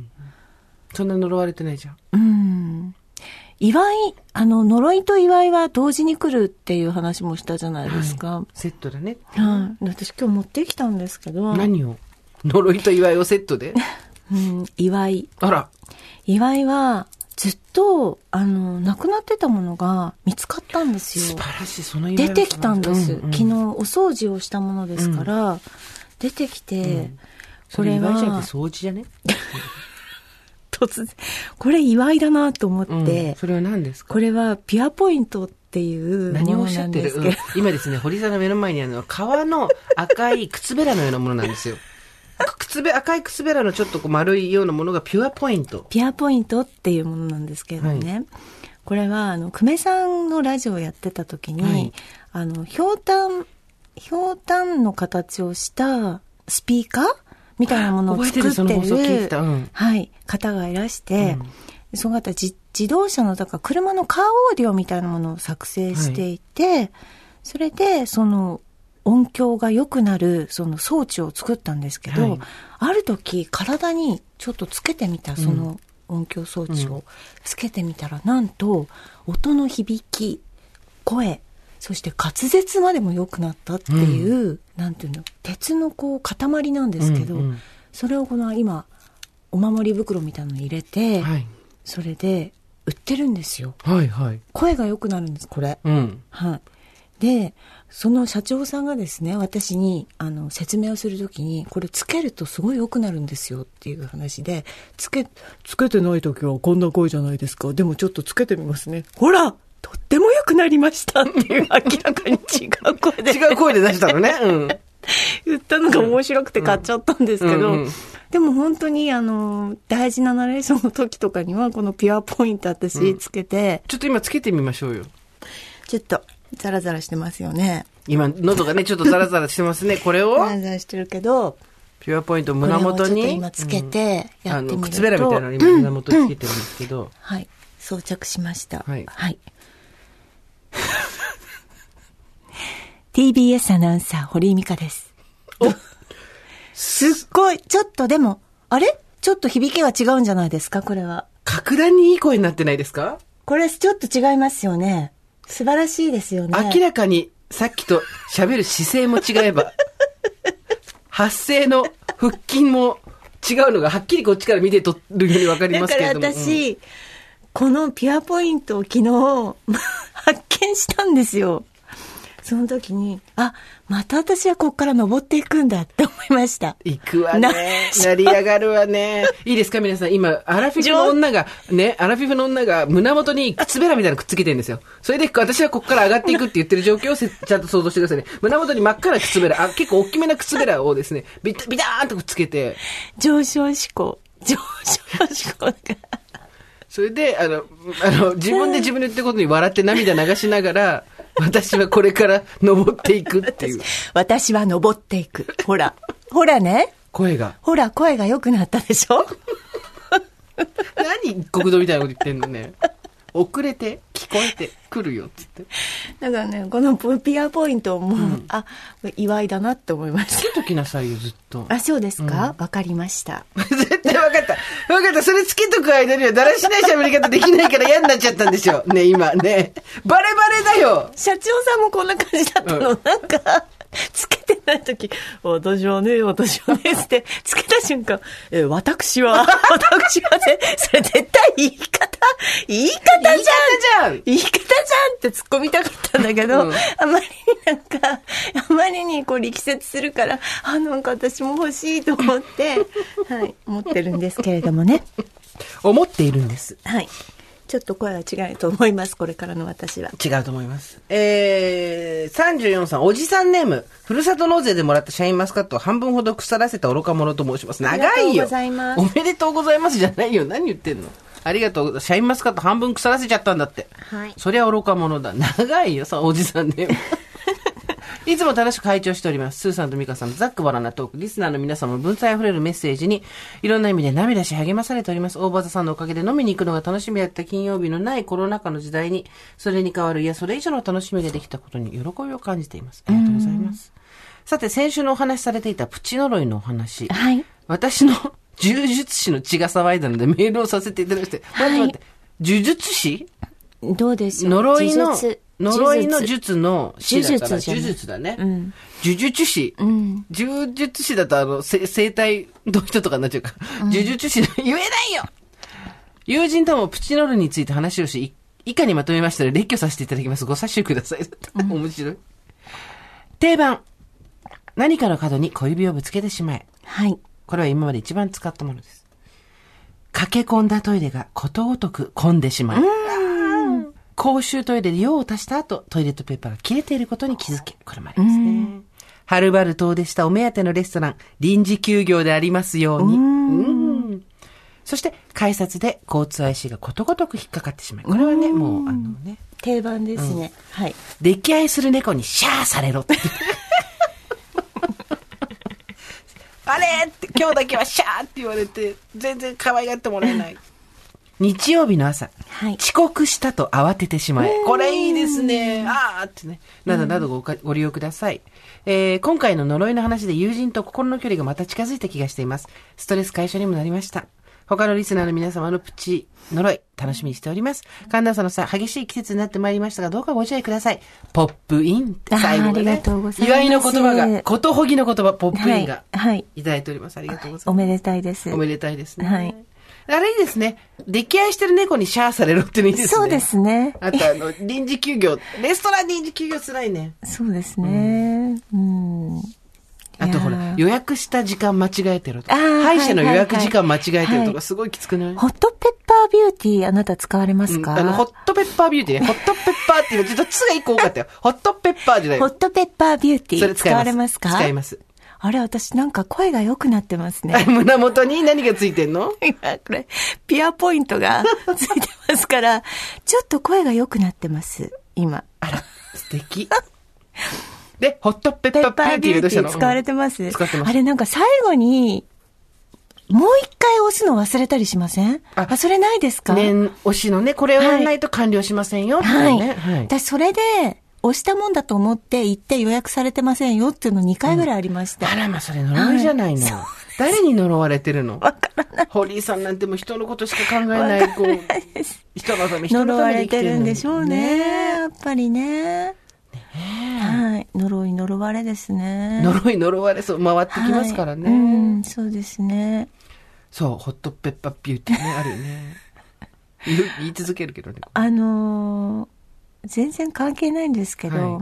そんな呪われてないじゃん。 うん。祝い、あの、呪いと祝いは同時に来るっていう話もしたじゃないですか。 はい、セットだね。 はい。私今日持ってきたんですけど。 何を？呪いと祝いをセットで？ うん、祝い。 あら。 祝いは、ずっと、あの、なくなってたものが見つかったんですよ。 素晴らしい、その祝い出てきたんです、うんうん。昨日お掃除をしたものですから、うん、出てきて、うん、これは。 祝いじゃなくて掃除じゃね？ 突然。これ祝いだなと思って、うん。 それは何ですか？ これはピュアポイントっていうものなんですけど。何をおっしゃってる、 うん、今ですね、堀さんの目の前にあるのは革の赤い靴べらのようなものなんですよ。靴べ赤い靴べらのちょっとこう丸いようなものがピュアポイント。 ピュアポイントっていうものなんですけどね。はい、これは、あの、久米さんのラジオをやってた時に、はい、あの、ひょうたん、ひょうたんの形をしたスピーカーみたいなものを作ってる、 覚えてる、その放送聞いた、うん、 はい、方がいらして、うん、その方自、自動車の、だから車のカーオーディオみたいなものを作成していて、はい、それで、その、音響が良くなるその装置を作ったんですけど、はい、ある時体にちょっとつけてみたその音響装置をつけてみたら、うん、なんと音の響き、声、そして滑舌までも良くなったっていう、うん、なんていうの、鉄のこう塊なんですけど、うんうん、それをこの今お守り袋みたいなのに入れて、はい、それで売ってるんですよ。 はいはい、 声が良くなるんですこれ。うん、はい。で、その社長さんがですね、私にあの説明をするときに、これつけるとすごい良くなるんですよっていう話で、つけ、つけてないときはこんな声じゃないですか。でもちょっとつけてみますね。ほらとっても良くなりましたっていう明らかに違う声で。 違う声で出したのね。うん。 言ったのが面白くて買っちゃったんですけど、うんうんうん、でも本当にあの、大事なナレーションの時とかにはこのピュアポイント私つけて、 うん。ちょっと今つけてみましょうよ。 ちょっと。ザラザラしてますよね。 今喉がねちょっとザラザラしてますね。これをザラザラしてるけど、 ピュアポイント胸元に今つけてやってみると、うん、あの靴べらみたいなのに今胸元につけてるんですけど、うんうん、 はい装着しました。 はい、 はい、ティービーエス アナウンサー堀井美香です。おすっごいちょっとでもあれちょっと響きが違うんじゃないですか。これは格段にいい声になってないですか。 これちょっと違いますよね。素晴らしいですよね。 明らかにさっきと喋る姿勢も違えば発声の腹筋も違うのがはっきりこっちから見て取るように分かりますけれども。 だから私、うん、このピュアポイントを昨日発見したんですよ。その時にあまた私はここから登っていくんだって思いました。 行くわね。成り上がるわね。いいですか皆さん。今アラフィフの女がねアラフィフの女が胸元に靴べらみたいなのくっつけてるんですよ。それで私はここから上がっていくって言ってる状況をちゃんと想像してくださいね。胸元に真っ赤な靴べら、あ結構大きめな靴べらをですねビタビターンとくっつけて上昇志向上昇志向がそれであのあの自分で自分で言ってることに笑って涙流しながら私はこれから登っていくっていう私は登っていく。ほらほらね声がほら声が良くなったでしょ。 何国道みたいなこと言ってんのね。遅れて聞こえてくるよって言って。 だからねこのピアポイントも、うん、あ祝いだなって思いました。 つけときなさいよずっと。 あそうですか、うん、分かりました。 絶対分かった分かった。それつけとく間にはだらしない喋り方できないから嫌になっちゃったんでしょね今ね。バレバレだよ。 社長さんもこんな感じだったの、うん、なんかつけてないとき、私はね、私はねってつけた瞬間、え私は、私はね、それ絶対言い方、言い方じゃん言い方じゃんって突っ込みたかったんだけど、うん、あまりになんか、あまりにこう力説するから、あ、なんか私も欲しいと思って、はい、思ってるんですけれどもね。 思っているんです。 はい。ちょっと声は違うと思います。これからの私は違うと思います。えー、さんじゅうよんさんおじさんネームふるさと納税でもらったシャインマスカットを半分ほど腐らせた愚か者と申します。長いよ。 おめでとうございますじゃないよ。何言ってんの。ありがとう。シャインマスカット半分腐らせちゃったんだって。 はい。 そりゃ愚か者だ。長いよさおじさんネームいつも楽しく拝聴しております。スーさんとミカさんのざっくばらなトーク、リスナーの皆様の文才あふれるメッセージに、いろんな意味で涙し励まされております。大場さんのおかげで飲みに行くのが楽しみだった金曜日のないコロナ禍の時代に、それに代わる、いや、それ以上の楽しみができたことに喜びを感じています。ありがとうございます。さて、先週のお話しされていたプチ呪いのお話。 はい。 私の呪術師の血が騒いだのでメールをさせていただきまして。はい。待って待って。呪術師どうでしょう。 呪いの、呪いの術の師だから、呪術だね。うん。呪術師。うん。呪術師だとあの、生体の人とかになっちゃうから。うん、呪術師、言えないよ友人ともプチノルについて話をし、以下にまとめましたので列挙させていただきます。ご察しください。うん、面白い。定番。何かの角に小指をぶつけてしまえ。はい。これは今まで一番使ったものです。駆け込んだトイレがことごとく混んでしまう。公衆トイレで用を足した後、トイレットペーパーが切れていることに気づけ。これもありますね。はるばる遠出したお目当てのレストラン、臨時休業でありますように。うんそして、改札で交通 アイシー がことごとく引っかかってしまう。これはね、もう、あのね。 定番ですね。うん、はい。 溺愛する猫にシャーされろって。あれって、今日だけはシャーって言われて、全然可愛がってもらえない。日曜日の朝、はい、遅刻したと慌ててしまえ。これいいですね。あーってね。などなど ご, ご利用ください。えー、今回の呪いの話で友人と心の距離がまた近づいた気がしています。ストレス解消にもなりました。他のリスナーの皆様のプチ呪い、楽しみにしております。寒暖差のさ、激しい季節になってまいりましたが、どうかご自愛ください。ポップインって最後まで、ね。ありがとうございます。祝いの言葉が、ことほぎの言葉、ポップインが、はい、いただいております。ありがとうございます。 おめでたいです。 おめでたいですね。はい。あれいいですね。溺愛してる猫にシャーされるってのいいですね。 そうですね。 あとあの、臨時休業。レストラン臨時休業つらいね。 そうですね。うん。うん、 あとほら、予約した時間間違えてるとか。歯医者の予約時間間違えてるとか、すごいきつくない、はい、 ホットペッパービューティー、あなた使われますか、 うん、あの、ホットペッパービューティーね。ホットペッパーっていうの、ちょっとつが一個多かったよ。ホットペッパーじゃない。 ホットペッパービューティー。 それ使います。 使われますか？ 使います。 あれ、私なんか声が良くなってますね。 胸元に何がついてんの？ 今、これ、ピアポイントがついてますから、ちょっと声が良くなってます、今。 あら、素敵。で、ホットペッパービューティーどうしたの？ 使われてます、うん、 使ってます。 あれなんか最後に、もう一回押すの忘れたりしません？あ、あそれないですか？ 念押しのね、これをやらないと完了しませんよ、 はい。 ね。はい。 はい、私それで、押したもんだと思って行って予約されてませんよっていうのにかいぐらいありました。 うん、あらま、それ呪いじゃないの。はい、誰に呪われてるの？ わからない。 堀井さんなんてもう人のことしか考えない。こう人のため、人のために生きてる。呪われてるんでしょうね。やっぱりね。ねはい。呪い呪われですね。 呪い呪われ、そう、回ってきますからね。 はい、うん、そうですね。 そう、ホットペッパービューティーね、あるよね。言い続けるけどね。 あのー、全然関係ないんですけど、はい、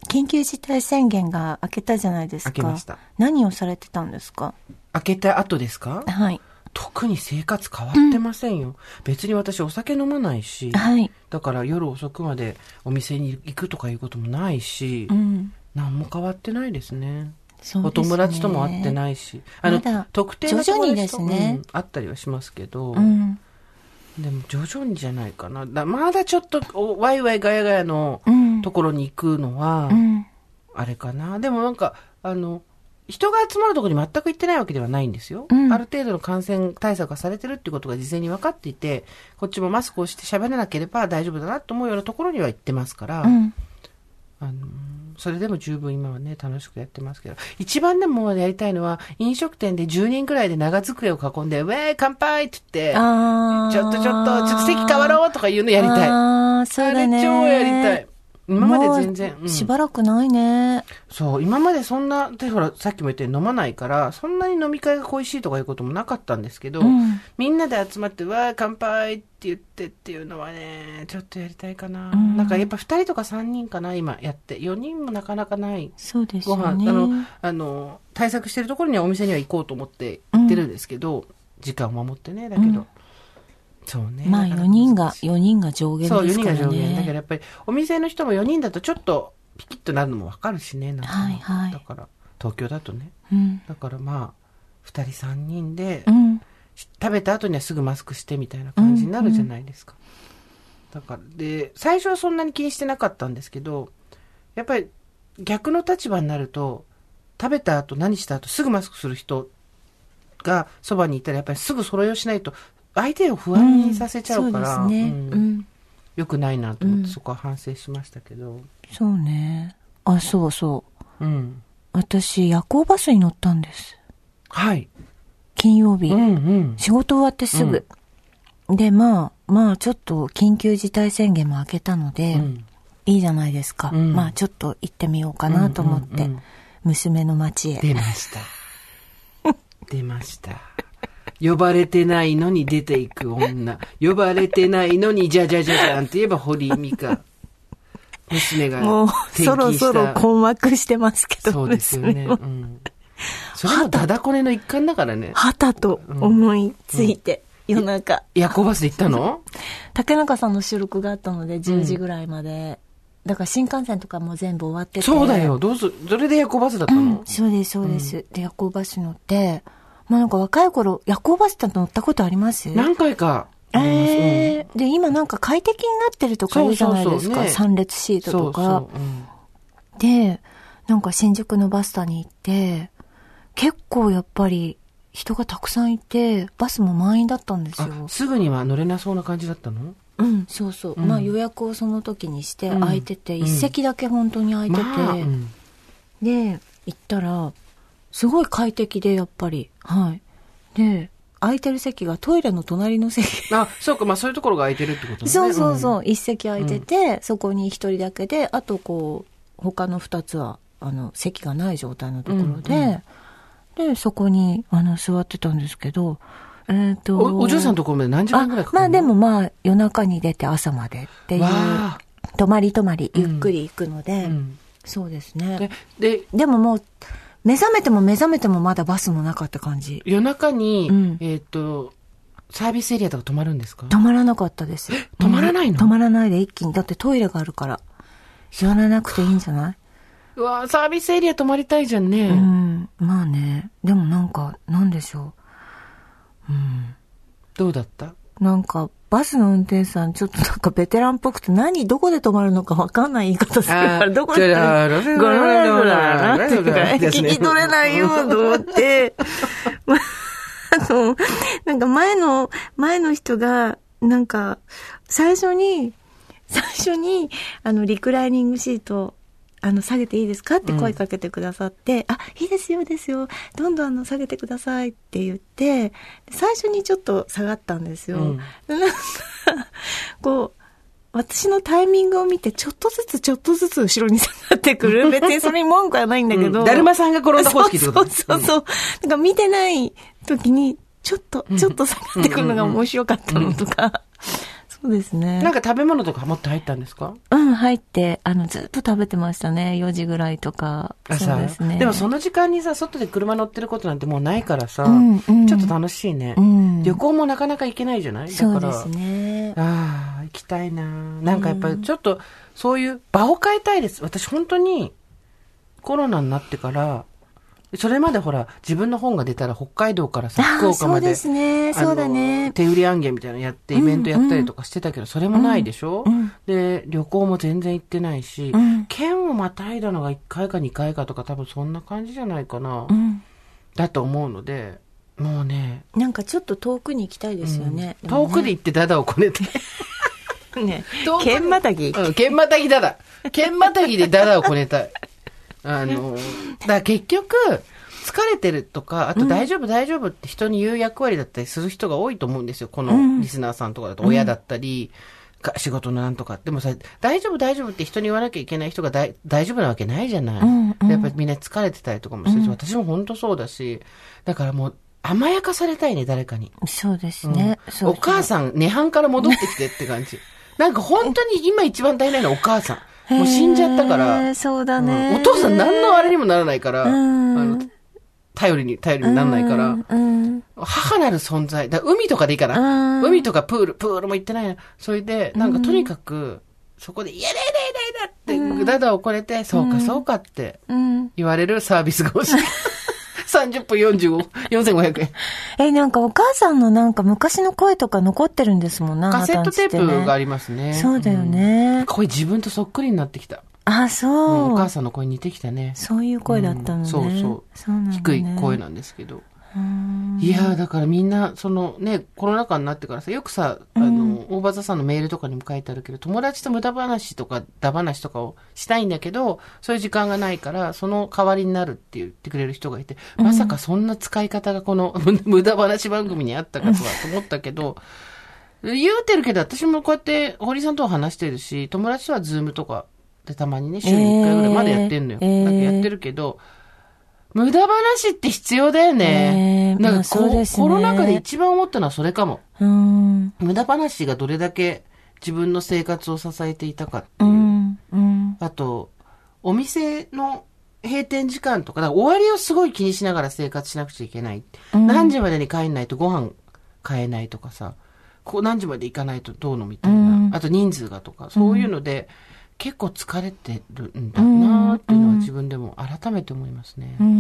緊急事態宣言が明けたじゃないですか。 明けました。 何をされてたんですか？ 明けた後ですか？ はい。 特に生活変わってませんよ。うん、別に私お酒飲まないし、はい、だから夜遅くまでお店に行くとかいうこともないし、うん、何も変わってないですね。そうですね。お友達とも会ってないし、あの、ま、特定の友達とも、ね、うん、会ったりはしますけど、うんでも徐々にじゃないかな。だまだちょっとワイワイガヤガヤのところに行くのは、うん、あれかな。でもなんか、あの、人が集まるところに全く行ってないわけではないんですよ。うん、ある程度の感染対策がされてるっていうことが事前に分かっていて、こっちもマスクをして喋らなければ大丈夫だなと思うようなところには行ってますから、うん、あのそれでも十分今はね楽しくやってますけど、一番でもやりたいのは飲食店でじゅうにんくらいで長机を囲んでウェー乾杯って言って、あちょっとちょっとちょっと席変わろうとか言うのやりたい。 あそうだね。 あれ超やりたい。今まで全然、 うん、しばらくないね。 そう今までそんなでほらさっきも言ったように飲まないからそんなに飲み会が恋しいとかいうこともなかったんですけど、うん、みんなで集まってわー乾杯って言ってっていうのはねちょっとやりたいかな、うん、なんかやっぱふたりとかさんにんかな今やってよにんもなかなかない。 そうですよね。ご飯あのあの対策してるところにはお店には行こうと思って行ってるんですけど、うん、時間を守ってねだけど、うんそうね。 まあよにんが、よにんが上限ですからね。 そう、よにんが上限。だからやっぱり、お店の人もよにんだとちょっとピキッとなるのもわかるしね。なんかはいはい。 だから、東京だとね。 うん、 だからまあ、ふたりさんにんで、うん、食べた後にはすぐマスクしてみたいな感じになるじゃないですか。うんうん、だから、で、最初はそんなに気にしてなかったんですけど、やっぱり、 逆の立場になると、食べた後何した後すぐマスクする人がそばにいたらやっぱりすぐ揃いをしないと相手を不安にさせちゃうから、うん、そうですね、うん、よくないなと思ってそこは反省しましたけど、うん、 そうね。あ、そうそう、うん、私夜行バスに乗ったんです。 はい。 金曜日、うんうん、仕事終わってすぐ、うん、でまあまあちょっと緊急事態宣言も明けたので、うん、いいじゃないですか、うん、まあちょっと行ってみようかなと思って、うんうんうん、娘の町へ出ました出ました呼ばれてないのに出ていく女、呼ばれてないのにじゃじゃじゃじゃんって言えば堀井美香娘がもうそろそろ困惑してますけど、 そうですよね、うん、それもダダこねの一環だからね。 はたと思いついて、うん、夜中夜行バスで行ったの？ 竹中さんの収録があったのでじゅうじぐらいまで、うん、だから新幹線とかも全部終わってて。 そうだよ、どうぞ。それで夜行バスだったの？うん、 そうですそうです、うん、で夜行バス乗って、まあなんか若い頃夜行バスって乗ったことあります？ 何回か。 えーうん、で今なんか快適になってるとか言うじゃないですか。そうそうそう、ね、三列シートとか。そうそう、うん、でなんか新宿のバスタに行って結構やっぱり人がたくさんいてバスも満員だったんですよ。 すぐには乗れなそうな感じだったの？ うん、そうそう、うん、まあ予約をその時にして空いてて、うん、一席だけ本当に空いてて、まあうん、で行ったらすごい快適でやっぱり、はい。で空いてる席がトイレの隣の席。 あ、そうか、まあそういうところが空いてるってことね。 そうそうそう、うん、一席空いてて、うん、そこに一人だけで、あとこう他の二つはあの席がない状態のところで、うんうん、でそこにあの座ってたんですけど、えーと、 お, お嬢さんのところまで何時間ぐらいかかるの？ まあでもまあ夜中に出て朝までっていう泊まり泊まりゆっくり行くので、うんうん、そうですね。で、で、でももう目覚めても目覚めてもまだバスもなかった感じ。 夜中に、うん、えっとサービスエリアとか止まるんですか？ 止まらなかったです。 止まらないの？ 止まらないで一気に、だってトイレがあるから座らなくていいんじゃない？ うわ、サービスエリア止まりたいじゃんね。 うん、まあね。でもなんかなんでしょう、うん、 どうだった？ なんかバスの運転手さんちょっとなんかベテランっぽくて、何どこで止まるのか分かんない言い方するから、どこで止まるのか聞き取れないよと思ってあのなんか前の前の人がなんか最初に最初にあのリクライニングシートあの下げていいですかって声かけてくださって、うん、あ、いいですよですよ、どんどんあの下げてくださいって言って、最初にちょっと下がったんですよ、うん、なんかこう私のタイミングを見てちょっとずつちょっとずつ後ろに下がってくる。別にそれに文句はないんだけど、 うん、だるまさんが転んだ方式ってこと？ そうそうそうそう、うん、なんか見てない時にちょっとちょっと下がってくるのが面白かったのとか、うんうんうん、そうですね。 なんか食べ物とか持って入ったんですか？ うん、入ってあのずっと食べてましたね。よじぐらいとか。そうですね。 でもその時間にさ外で車乗ってることなんてもうないからさ、うんうん、ちょっと楽しいね、うん、旅行もなかなか行けないじゃない？だからそうですね。 ああ行きたいな。なんかやっぱりちょっとそういう場を変えたいです。私本当にコロナになってからそれまでほら自分の本が出たら北海道からさ福岡まで、 そうですね、そうだね、 手売り案件みたいなのやってイベントやったりとかしてたけど、うんうん、それもないでしょ、うん、で旅行も全然行ってないし、うん、県をまたいだのがいっかいかにかいかとか多分そんな感じじゃないかな、うん、だと思うので、もうねなんかちょっと遠くに行きたいですよね、 うん、遠くで行ってダダをこねてね、県またぎ、 うん、県またぎダダ県またぎでダダをこねたい。あのだから結局疲れてるとか、あと大丈夫、うん、大丈夫って人に言う役割だったりする人が多いと思うんですよ。このリスナーさんとかだと、親だったり、うん、仕事のなんとか。でもさ、大丈夫大丈夫って人に言わなきゃいけない人が大丈夫なわけないじゃない、うんうん、やっぱりみんな疲れてたりとかもするし、うん、私も本当そうだし、だからもう甘やかされたいね、誰かに。 そうですね、 うん、お母さん、涅槃から戻ってきてって感じ。なんか本当に今一番大変なのはお母さん。もう死んじゃったから。 そうだね、 うん。お父さん何のあれにもならないから、うん、あの頼りに、頼りにならないから、うん、母なる存在。だ海とかでいいかな、うん。海とかプール、プールも行ってないな。それで、なんかとにかく、そこで、いやだいだいだいだって、うん、ダダをこれて、そうかそうかって言われるサービスが欲しい。さんじゅっぷんよんじゅうご、よんせんごひゃくえん。 え、なんかお母さんのなんか昔の声とか残ってるんですもんな。 カセットテープがありますね。 そうだよね。 これ自分とそっくりになってきた。 あ、そう、うん。 お母さんの声に似てきたね。 そういう声だったのね。うん、 そうそう。 そうなんだね、 低い声なんですけど。いやー、だからみんな、そのね、コロナ禍になってからさ、よくさ、あの、うん、大場座さんのメールとかにも書いてあるけど、友達と無駄話とか、だ話とかをしたいんだけど、そういう時間がないから、その代わりになるって言ってくれる人がいて、うん、まさかそんな使い方がこの無駄話番組にあったかとはと思ったけど、言うてるけど、私もこうやって堀さんとは話してるし、友達とはズームとかでたまにね、週にいっかいぐらいまだやってんのよ。えー、だけどやってるけど、無駄話って必要だよね。えー、なんかこ、まあね、コロナ禍で一番思ったのはそれかも。うん、無駄話がどれだけ自分の生活を支えていたかっていう。うんうん、あと、お店の閉店時間とか、だから終わりをすごい気にしながら生活しなくちゃいけない。うん、何時までに帰んないとご飯買えないとかさ、こう何時まで行かないとどうのみたいな。うん、あと人数がとか、そういうので、うん結構疲れてるんだなっていうのは自分でも改めて思いますね。 うんうん、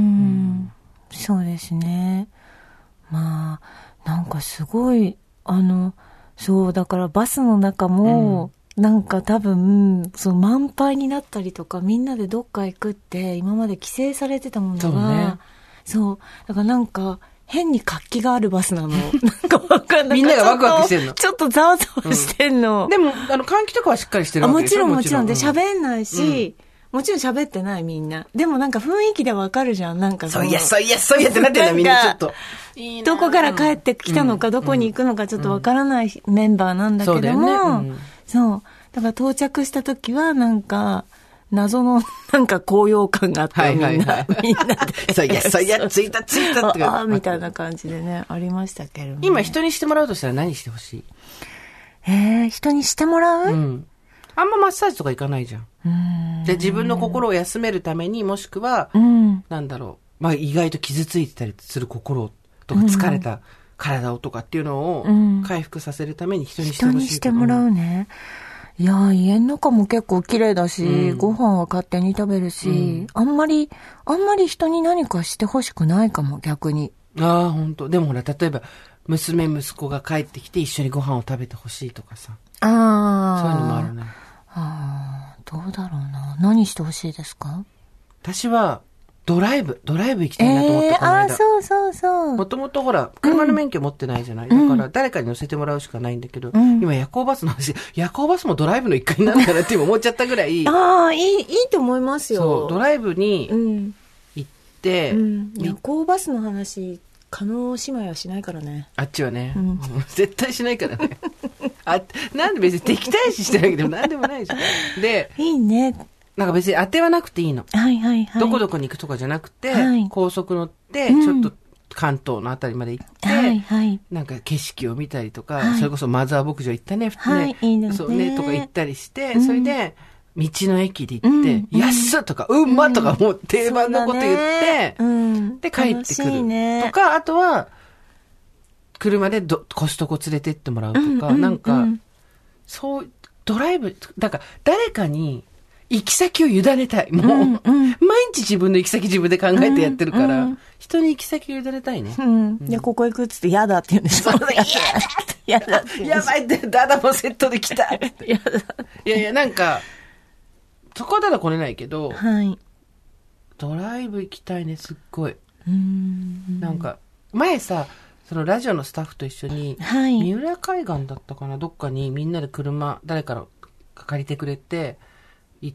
そうですね。まあ、なんかすごい、あの、そう、だからバスの中も、うん、なんか多分、その満杯になったりとか、みんなでどっか行くって、今まで規制されてたものが、そうね。そう、だからなんか、変に活気があるバスなの。なんかわかんない。 みんながワクワクしてんの。 ちょっとざわざわしてんの。 うん、でも、あの、換気とかはしっかりしてるわけでしょ。 あ、もちろんもちろん。で、喋んないし、うん、もちろん喋ってないみんな。でもなんか雰囲気でわかるじゃん。なんかそういや、そういや、そういやってなってんだみんなちょっと。 いいどこから帰ってきたのか、うん、どこに行くのかちょっとわからないメンバーなんだけども、そうだよね。うん、そう。だから到着した時はなんか、謎のなんか高揚感があって、はいはいはい、みんなみんなでそういやそういやついたついたってああみたいな感じでねありましたけど、ね、 今人にしてもらうとしたら何してほしい？ えー、人にしてもらう、うん、 あんまマッサージとか行かないじゃん。うんで自分の心を休めるためにもしくは、うん、なんだろうまあ意外と傷ついてたりする心とか疲れた体をとかっていうのを回復させるために人にしてほしい、 人にしてもらうね、うん、いや家の中も結構綺麗だし、うん、ご飯は勝手に食べるし、うん、あんまりあんまり人に何かしてほしくないかも逆に。 ああ本当。でもほら例えば娘息子が帰ってきて一緒にご飯を食べてほしいとかさ、ああそういうのもあるね。 ああどうだろうな。何してほしいですか？ 私はドライブドライブ行きたいなと思って、えー、この間。 あそうそうそう。 もともとほら車の免許持ってないじゃない、うん、だから誰かに乗せてもらうしかないんだけど、うん、今夜行バスの話夜行バスもドライブの一環になるかなって今思っちゃったぐらいああいいいいと思いますよ。 そうドライブに行って、うんうん、夜行バスの話加納姉妹はしないからね。 あっちはね、うん、絶対しないからねあなんで別に敵対視してるわけでもなんでもないじゃん。でいいね。 なんか別に当てはなくていいの。 はいはいはい。 どこどこに行くとかじゃなくて、はい、高速乗って、ちょっと関東のあたりまで行って、はいはい、なんか景色を見たりとか、はい、それこそマザー牧場行ったね、普通ね、はい、いいね。そうね、とか行ったりして、うん、それで、道の駅で行って、うん、安っとか、うんまとか、もう定番のこと言って、うん、で、帰ってくる。ね、とか、あとは、車でどコストコ連れてってもらうとか、うんうんうん、なんか、そう、ドライブ、だから誰かに行き先を委ねたい。もう、うんうん、毎日自分の行き先自分で考えてやってるから、うんうん、人に行き先を委ねたいね。うん。 いや、ここ行くっつって嫌だって言うんですよ。 嫌だって。やばいって、ダダもセットで来た。嫌だ。いやいや、なんか、そこはただ来れないけど、はい。ドライブ行きたいね、すっごい。うん。なんか、前さ、そのラジオのスタッフと一緒に、はい、三浦海岸だったかな、どっかにみんなで車、誰から借りてくれて、行って、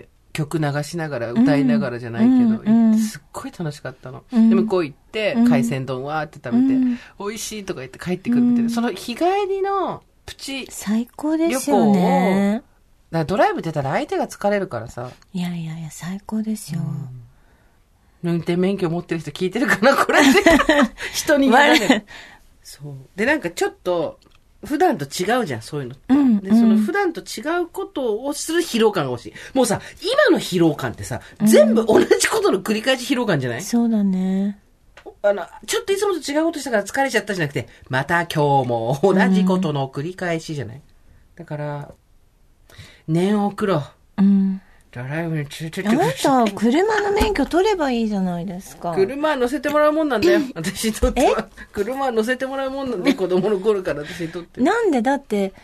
曲流しながら、歌いながらじゃないけど、うんうん、すっごい楽しかったの。うん、で、向こう行って、海鮮丼わーって食べて、うん、美味しいとか言って帰ってくるみたいな、うん、その日帰りのプチ最高ですよね。 だからドライブ出たら相手が疲れるからさ。 いやいやいや、最高ですよ。 うん、運転免許持ってる人聞いてるかなこれで人に言われる。そうでなんかちょっと普段と違うじゃんそういうのって、うん、でその普段と違うことをする疲労感が欲しい。もうさ今の疲労感ってさ、うん、全部同じことの繰り返し疲労感じゃない？ そうだね。 あのちょっといつもと違うことしたから疲れちゃったじゃなくて、また今日も同じことの繰り返しじゃない、うん、だから念を送ろう。うんドライブに連れてってくれ。 あなた車の免許取ればいいじゃないですか。 車乗せてもらうもんなんだよ私にとっては。車乗せてもらうもんなんで子供の頃から私にとって。 なんでだって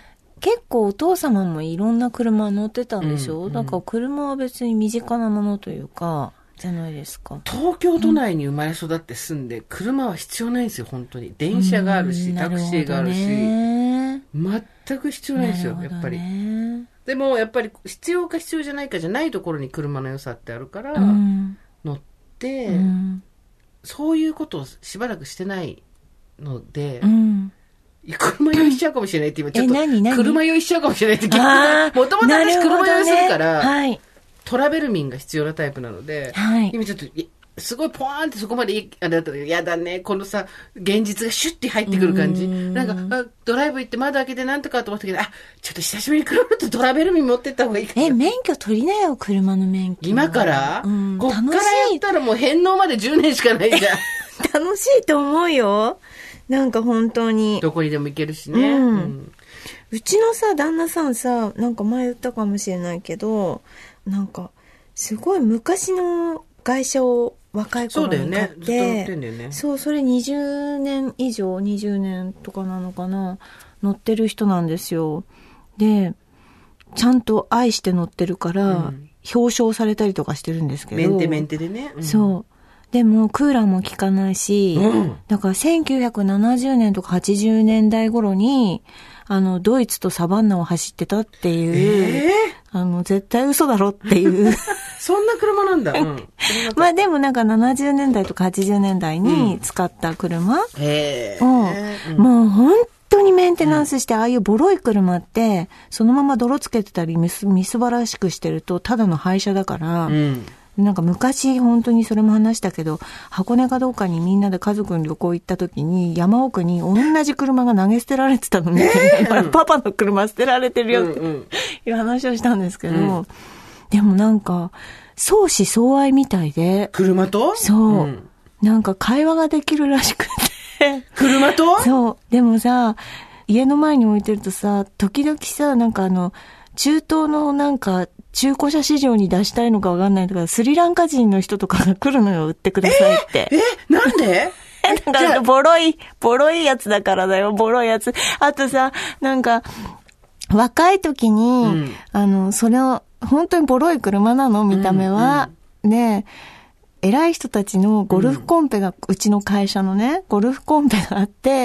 結構お父様もいろんな車乗ってたんでしょ、うんうん、だから車は別に身近なものというか、じゃないですか。 東京都内に生まれ育って住んで、うん、車は必要ないんですよ、本当に。電車があるし、タクシーがあるし、全く必要ないんですよ、やっぱり。でも、やっぱり必要か必要じゃないかじゃないところに車の良さってあるから、うん、乗って、うん、そういうことをしばらくしてないので、うん、車酔いしちゃうかもしれないって今ちょっと、車酔いしちゃうかもしれないって、もともと私車酔いするから、はい、トラベル民が必要なタイプなので、はい、今ちょっと、すごいポワーンってそこまでいい、あれだったら、やだね、このさ、現実がシュッて入ってくる感じ。んなんか、ドライブ行って窓開けてなんとかと思ったけど、あ、ちょっと久しぶりに車とトラベル民持ってった方がいいかな。 え、免許取りなよ、車の免許。 今から、うん、こっからやったらもう返納までじゅうねんしかないじゃん。 楽しいと思うよ。なんか本当に。 どこにでも行けるしね。 うんうん、うちのさ、旦那さんさ、なんか前言ったかもしれないけど、なんか、すごい昔の外車を若い頃に買って、そうだよね。ずっと乗ってんだよね。そう、それにじゅうねん以上、にじゅうねんとかなのかな、乗ってる人なんですよ。で、ちゃんと愛して乗ってるから、うん、表彰されたりとかしてるんですけど。 メンテメンテでね。 うん、そう。でも、クーラーも効かないし、うん、だからせんきゅうひゃくななじゅうねんとかはちじゅうねんだい頃に、あの、ドイツとサバンナを走ってたっていう、えー、あの、絶対嘘だろっていう。 そんな車なんだ。うん、 まあでもなんかななじゅうねんだいとかはちじゅうねんだいに使った車、うんえー、もう本当にメンテナンスして、うん、ああいうボロい車って、そのまま泥つけてたりみす、みすばらしくしてると、ただの廃車だから、うんなんか昔本当にそれも話したけど、箱根かどうかにみんなで家族に旅行行った時に山奥に同じ車が投げ捨てられてたのに、えー、パパの車捨てられてるよっていう話をしたんですけど、うん、でもなんか相思相愛みたいで。 車と？ そう、うん。なんか会話ができるらしくて。 車と？ そう。でもさ、家の前に置いてるとさ、時々さ、なんかあの、中東のなんか、中古車市場に出したいのかわかんないとか、スリランカ人の人とかが来るのよ、売ってくださいって。 ええなんでなんか、ボロい、ボロいやつだからだよ、ボロいやつ。あとさ、なんか、若い時に、うん、あの、それを、本当にボロい車なの、見た目は。うんうん、ねえ、偉い人たちのゴルフコンペが、うん、うちの会社のね、ゴルフコンペがあって、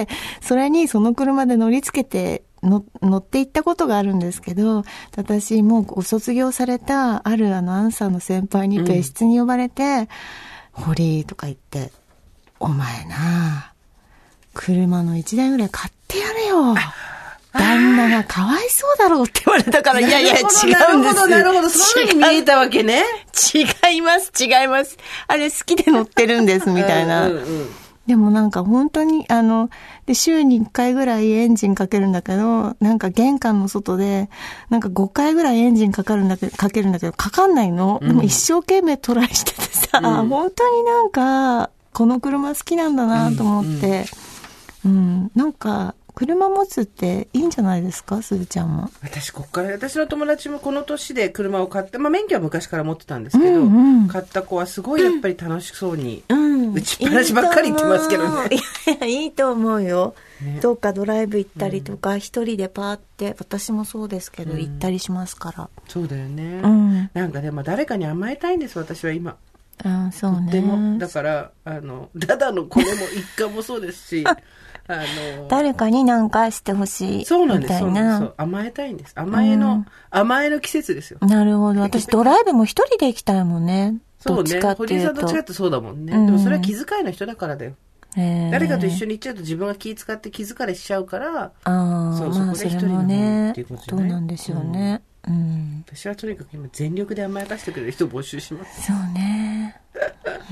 それにその車で乗り付けて、の乗って行ったことがあるんですけど、私もうご卒業されたあるあのアンサーの先輩に別室に呼ばれて、うん、堀とか言って、お前な車の一台ぐらい買ってやれよ、旦那がかわいそうだろうって言われたから、いやいや違うんです。 なるほどなるほど、そういう風に見えたわけね。 違います違います、あれ好きで乗ってるんですみたいな。うんうんうん、でもなんか本当にあので週にいっかいぐらいエンジンかけるんだけど、なんか玄関の外でなんかごかいぐらいエンジンかかるんだけどかけるんだけどかかんないの。でも一生懸命トライしててさ、うん、本当になんかこの車好きなんだなと思って、うん、うん、なんか車持つっていいんじゃないですか、すずちゃんも。 私こっから私の友達もこの年で車を買って、まあ免許は昔から持ってたんですけど、うんうん、買った子はすごいやっぱり楽しそうに、うん、打ちっぱなしばっかり言ってますけどね。 いやいやいいと思うよ。ね、どっかドライブ行ったりとか、一、うん、人でパーって私もそうですけど、うん、行ったりしますから。 そうだよね。うん、なんかでも誰かに甘えたいんです私は今。 ああそうね。 でもだからあのダダの子も一家もそうですし。あの誰かに何かしてほしいみたいな。そうなんです。そうなんです。 甘えたいんです。甘えの、うん、甘えの季節ですよ。 なるほど。私ドライブも一人で行きたいもんね。 そうね。堀井さんと違ってそうだもんね。うん、でもそれは気遣いの人だからだよ。誰かと一緒に行っちゃうと自分が気遣って気疲れしちゃうから、 あそう、 まあ、 そこで一人のねっていうことじゃない。 そうなんですよね。うんうん、 私はとにかく今全力で甘やかしてくれる人を募集します。 そうね。 うん、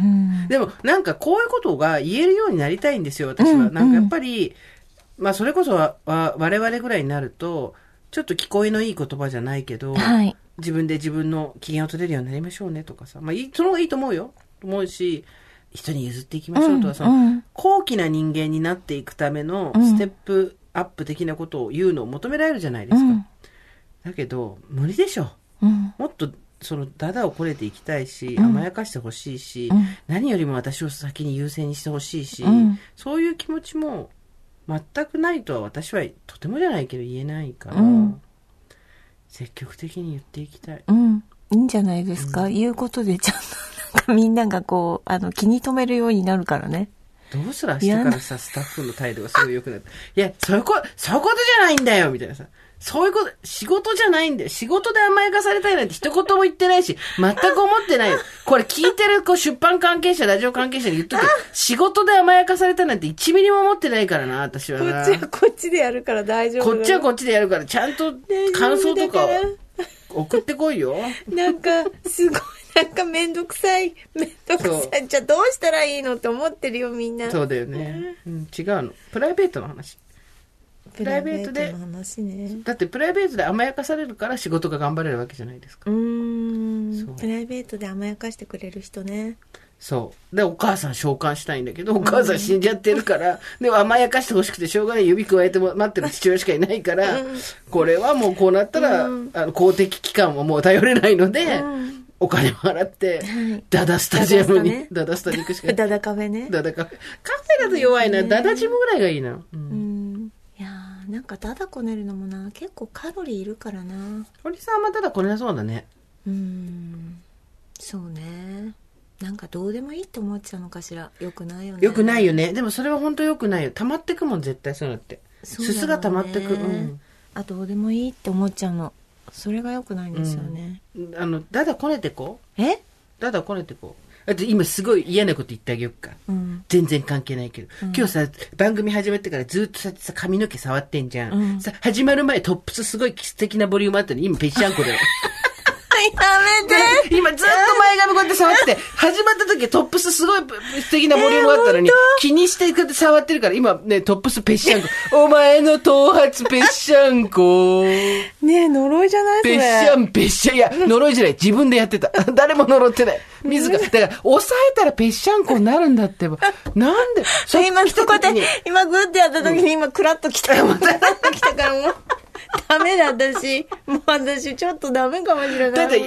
でもなんかこういうことが言えるようになりたいんですよ私は、うん、なんかやっぱり、まあそれこそは我々ぐらいになるとちょっと聞こえのいい言葉じゃないけど、はい、自分で自分の機嫌を取れるようになりましょうねとかさ、まあその方がいいと思うよと思うし、人に譲っていきましょうとか、うん、その高貴な人間になっていくためのステップアップ的なことを言うのを求められるじゃないですか、うん、だけど無理でしょ、うん、もっとそのダダをこれていきたいし、うん、甘やかしてほしいし、うん、何よりも私を先に優先にしてほしいし、うん、そういう気持ちも全くないとは私はとてもじゃないけど言えないから、うん、積極的に言っていきたい。 うん。いいんじゃないですか。うん、言うことでちゃんとなんかみんながこう、あの、気に留めるようになるからね。 どうする明日からさ、スタッフの態度がすごい良くなって。いや、そういうこと、そういうことじゃないんだよみたいなさ。そういうこと、仕事じゃないんだよ。仕事で甘やかされたいなんて一言も言ってないし、全く思ってないよ。これ聞いてるこう出版関係者、ラジオ関係者に言っとくけど、仕事で甘やかされたなんて一ミリも思ってないからな、私はな。 こっちはこっちでやるから大丈夫。 こっちはこっちでやるから、ちゃんと感想とか送ってこいよ。 なんか、すごい。なんかめんどくさい、めんどくさい。じゃあどうしたらいいのって思ってるよ、みんな。 そうだよね。うん、違うの。プライベートの話。プライベートで。 の話ね。 だってプライベートで甘やかされるから仕事が頑張れるわけじゃないですか。 うーん。プライベートで甘やかしてくれる人ね。 そう。で、お母さん召喚したいんだけど、お母さん死んじゃってるから、でも甘やかしてほしくてしょうがない指加えても待ってる父親しかいないから、うん、これはもうこうなったら、うん、あの公的機関はもう頼れないので、うんお金を払って、はい、ダダスタジアムに、ダダ, ね、ダダスタに行くしかない。 ダダカフェね。 ダダカフェ。カフェだと弱いな。ダダジムぐらいがいいな。うん。 うん、いやー、なんかダダこねるのもな、結構カロリーいるからな。 堀さんはダダこねなそうだね。 うーん。そうね。なんかどうでもいいって思っちゃうのかしら。よくないよね。 よくないよね。でもそれは本当よくないよ。溜まってくもん、絶対そういうのって。すすが溜まってく。うん。 あ、どうでもいいって思っちゃうの。それが良くないんですよね。 うん、あの、だだこねてこう。えだだこねてこう。だって今すごい嫌なこと言ってあげよっか。うん、全然関係ないけど、うん。今日さ、番組始まってからずっとさ、髪の毛触ってんじゃん。うん、さ、始まる前トップスすごい素敵なボリュームあったのに、今ぺっしゃんこだよ。 やめて今ずっと前髪こうやって触ってて、始まった時トップスすごい素敵なボリュームあったのに、気にしてこうやって触ってるから、今ね、トップスぺっしゃんこ。お前の頭髪ぺっしゃんこ。 ねえ、呪いじゃないそれ。 ぺっしゃんぺっしゃん。いや、呪いじゃない。自分でやってた。誰も呪ってない。自ら。だから、押さえたらぺっしゃんこになるんだって。なんでそ今、そこで、今グッてやった時に今、クラッと来た。クラッと来たからもう。ダメだ私。もう私ちょっとダメかもしれない。 だって、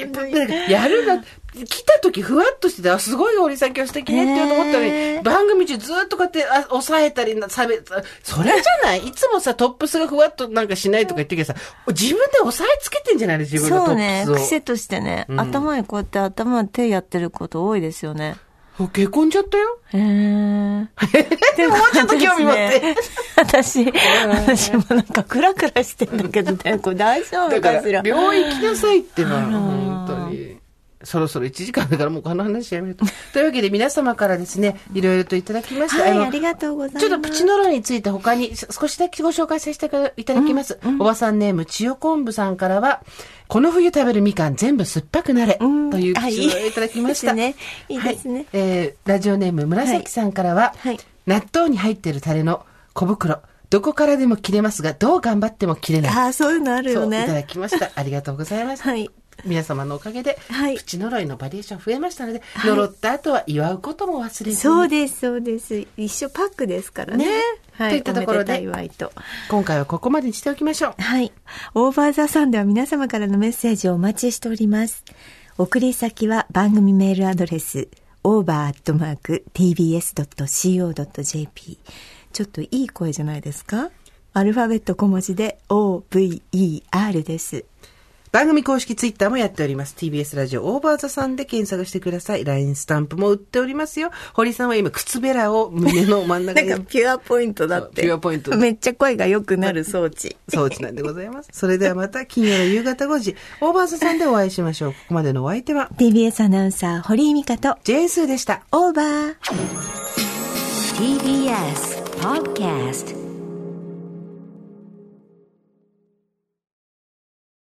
やるな、来た時ふわっとしてた。すごい堀さん今日素敵ねって言うと思ったのに、番組中ずっとこうやってあ押さえたりな、さべ、それじゃないいつもさ、トップスがふわっとなんかしないとか言ってるけどさ、自分で押さえつけてんじゃないの自分のトップスを。 そうね、癖としてね、うん、頭にこうやって頭に手やってること多いですよね。 結婚しちゃったよ。 へー。 でももうちょっと興味持って。 私、私もなんかクラクラしてんだけどね、これ大丈夫かしら。 病院行きなさいってば、本当に。そろそろいちじかんだからもうこの話やめると。というわけで皆様からですね、いろいろといただきました。 はい、ありがとうございます。 ちょっとプチノロについて他に少しだけご紹介させていただきます。うんうん、おばさんネーム千代昆布さんからは、この冬食べるみかん全部酸っぱくなれ、うん、というプチノロをいただきました。 いいいいですね。はい、 えー、ラジオネーム紫さんからは、はいはい、納豆に入っているタレの小袋、どこからでも切れますが、どう頑張っても切れない。 ああ、そういうのあるよね。 そういただきました。ありがとうございます。はい。皆様のおかげで、はい、プチ呪いのバリエーション増えましたので、はい、呪った後は祝うことも忘れずに。 そうです、そうです。一緒パックですからね。ねはい、といったところで、今回はここまでにしておきましょう。 はい。オーバーザさんでは皆様からのメッセージをお待ちしております。送り先は番組メールアドレス、オーバーアットマークティービーエスドットシーオードットジェーピー。ちょっといい声じゃないですか？アルファベット小文字で オーブイイーアール です。 番組公式ツイッターもやっております。ティービーエス ラジオオーバーザさんで検索してください。ライン スタンプも売っておりますよ。堀さんは今、靴べらを胸の真ん中に。 なんかピュアポイントだって。 ピュアポイント。 めっちゃ声が良くなる装置。 装置なんでございます。それではまた金曜の夕方ごじ、オーバーザさんでお会いしましょう。ここまでのお相手は、 ティービーエス アナウンサー、堀井美香と、 ジェーンスーでした。 オーバー。 ティービーエス Podcast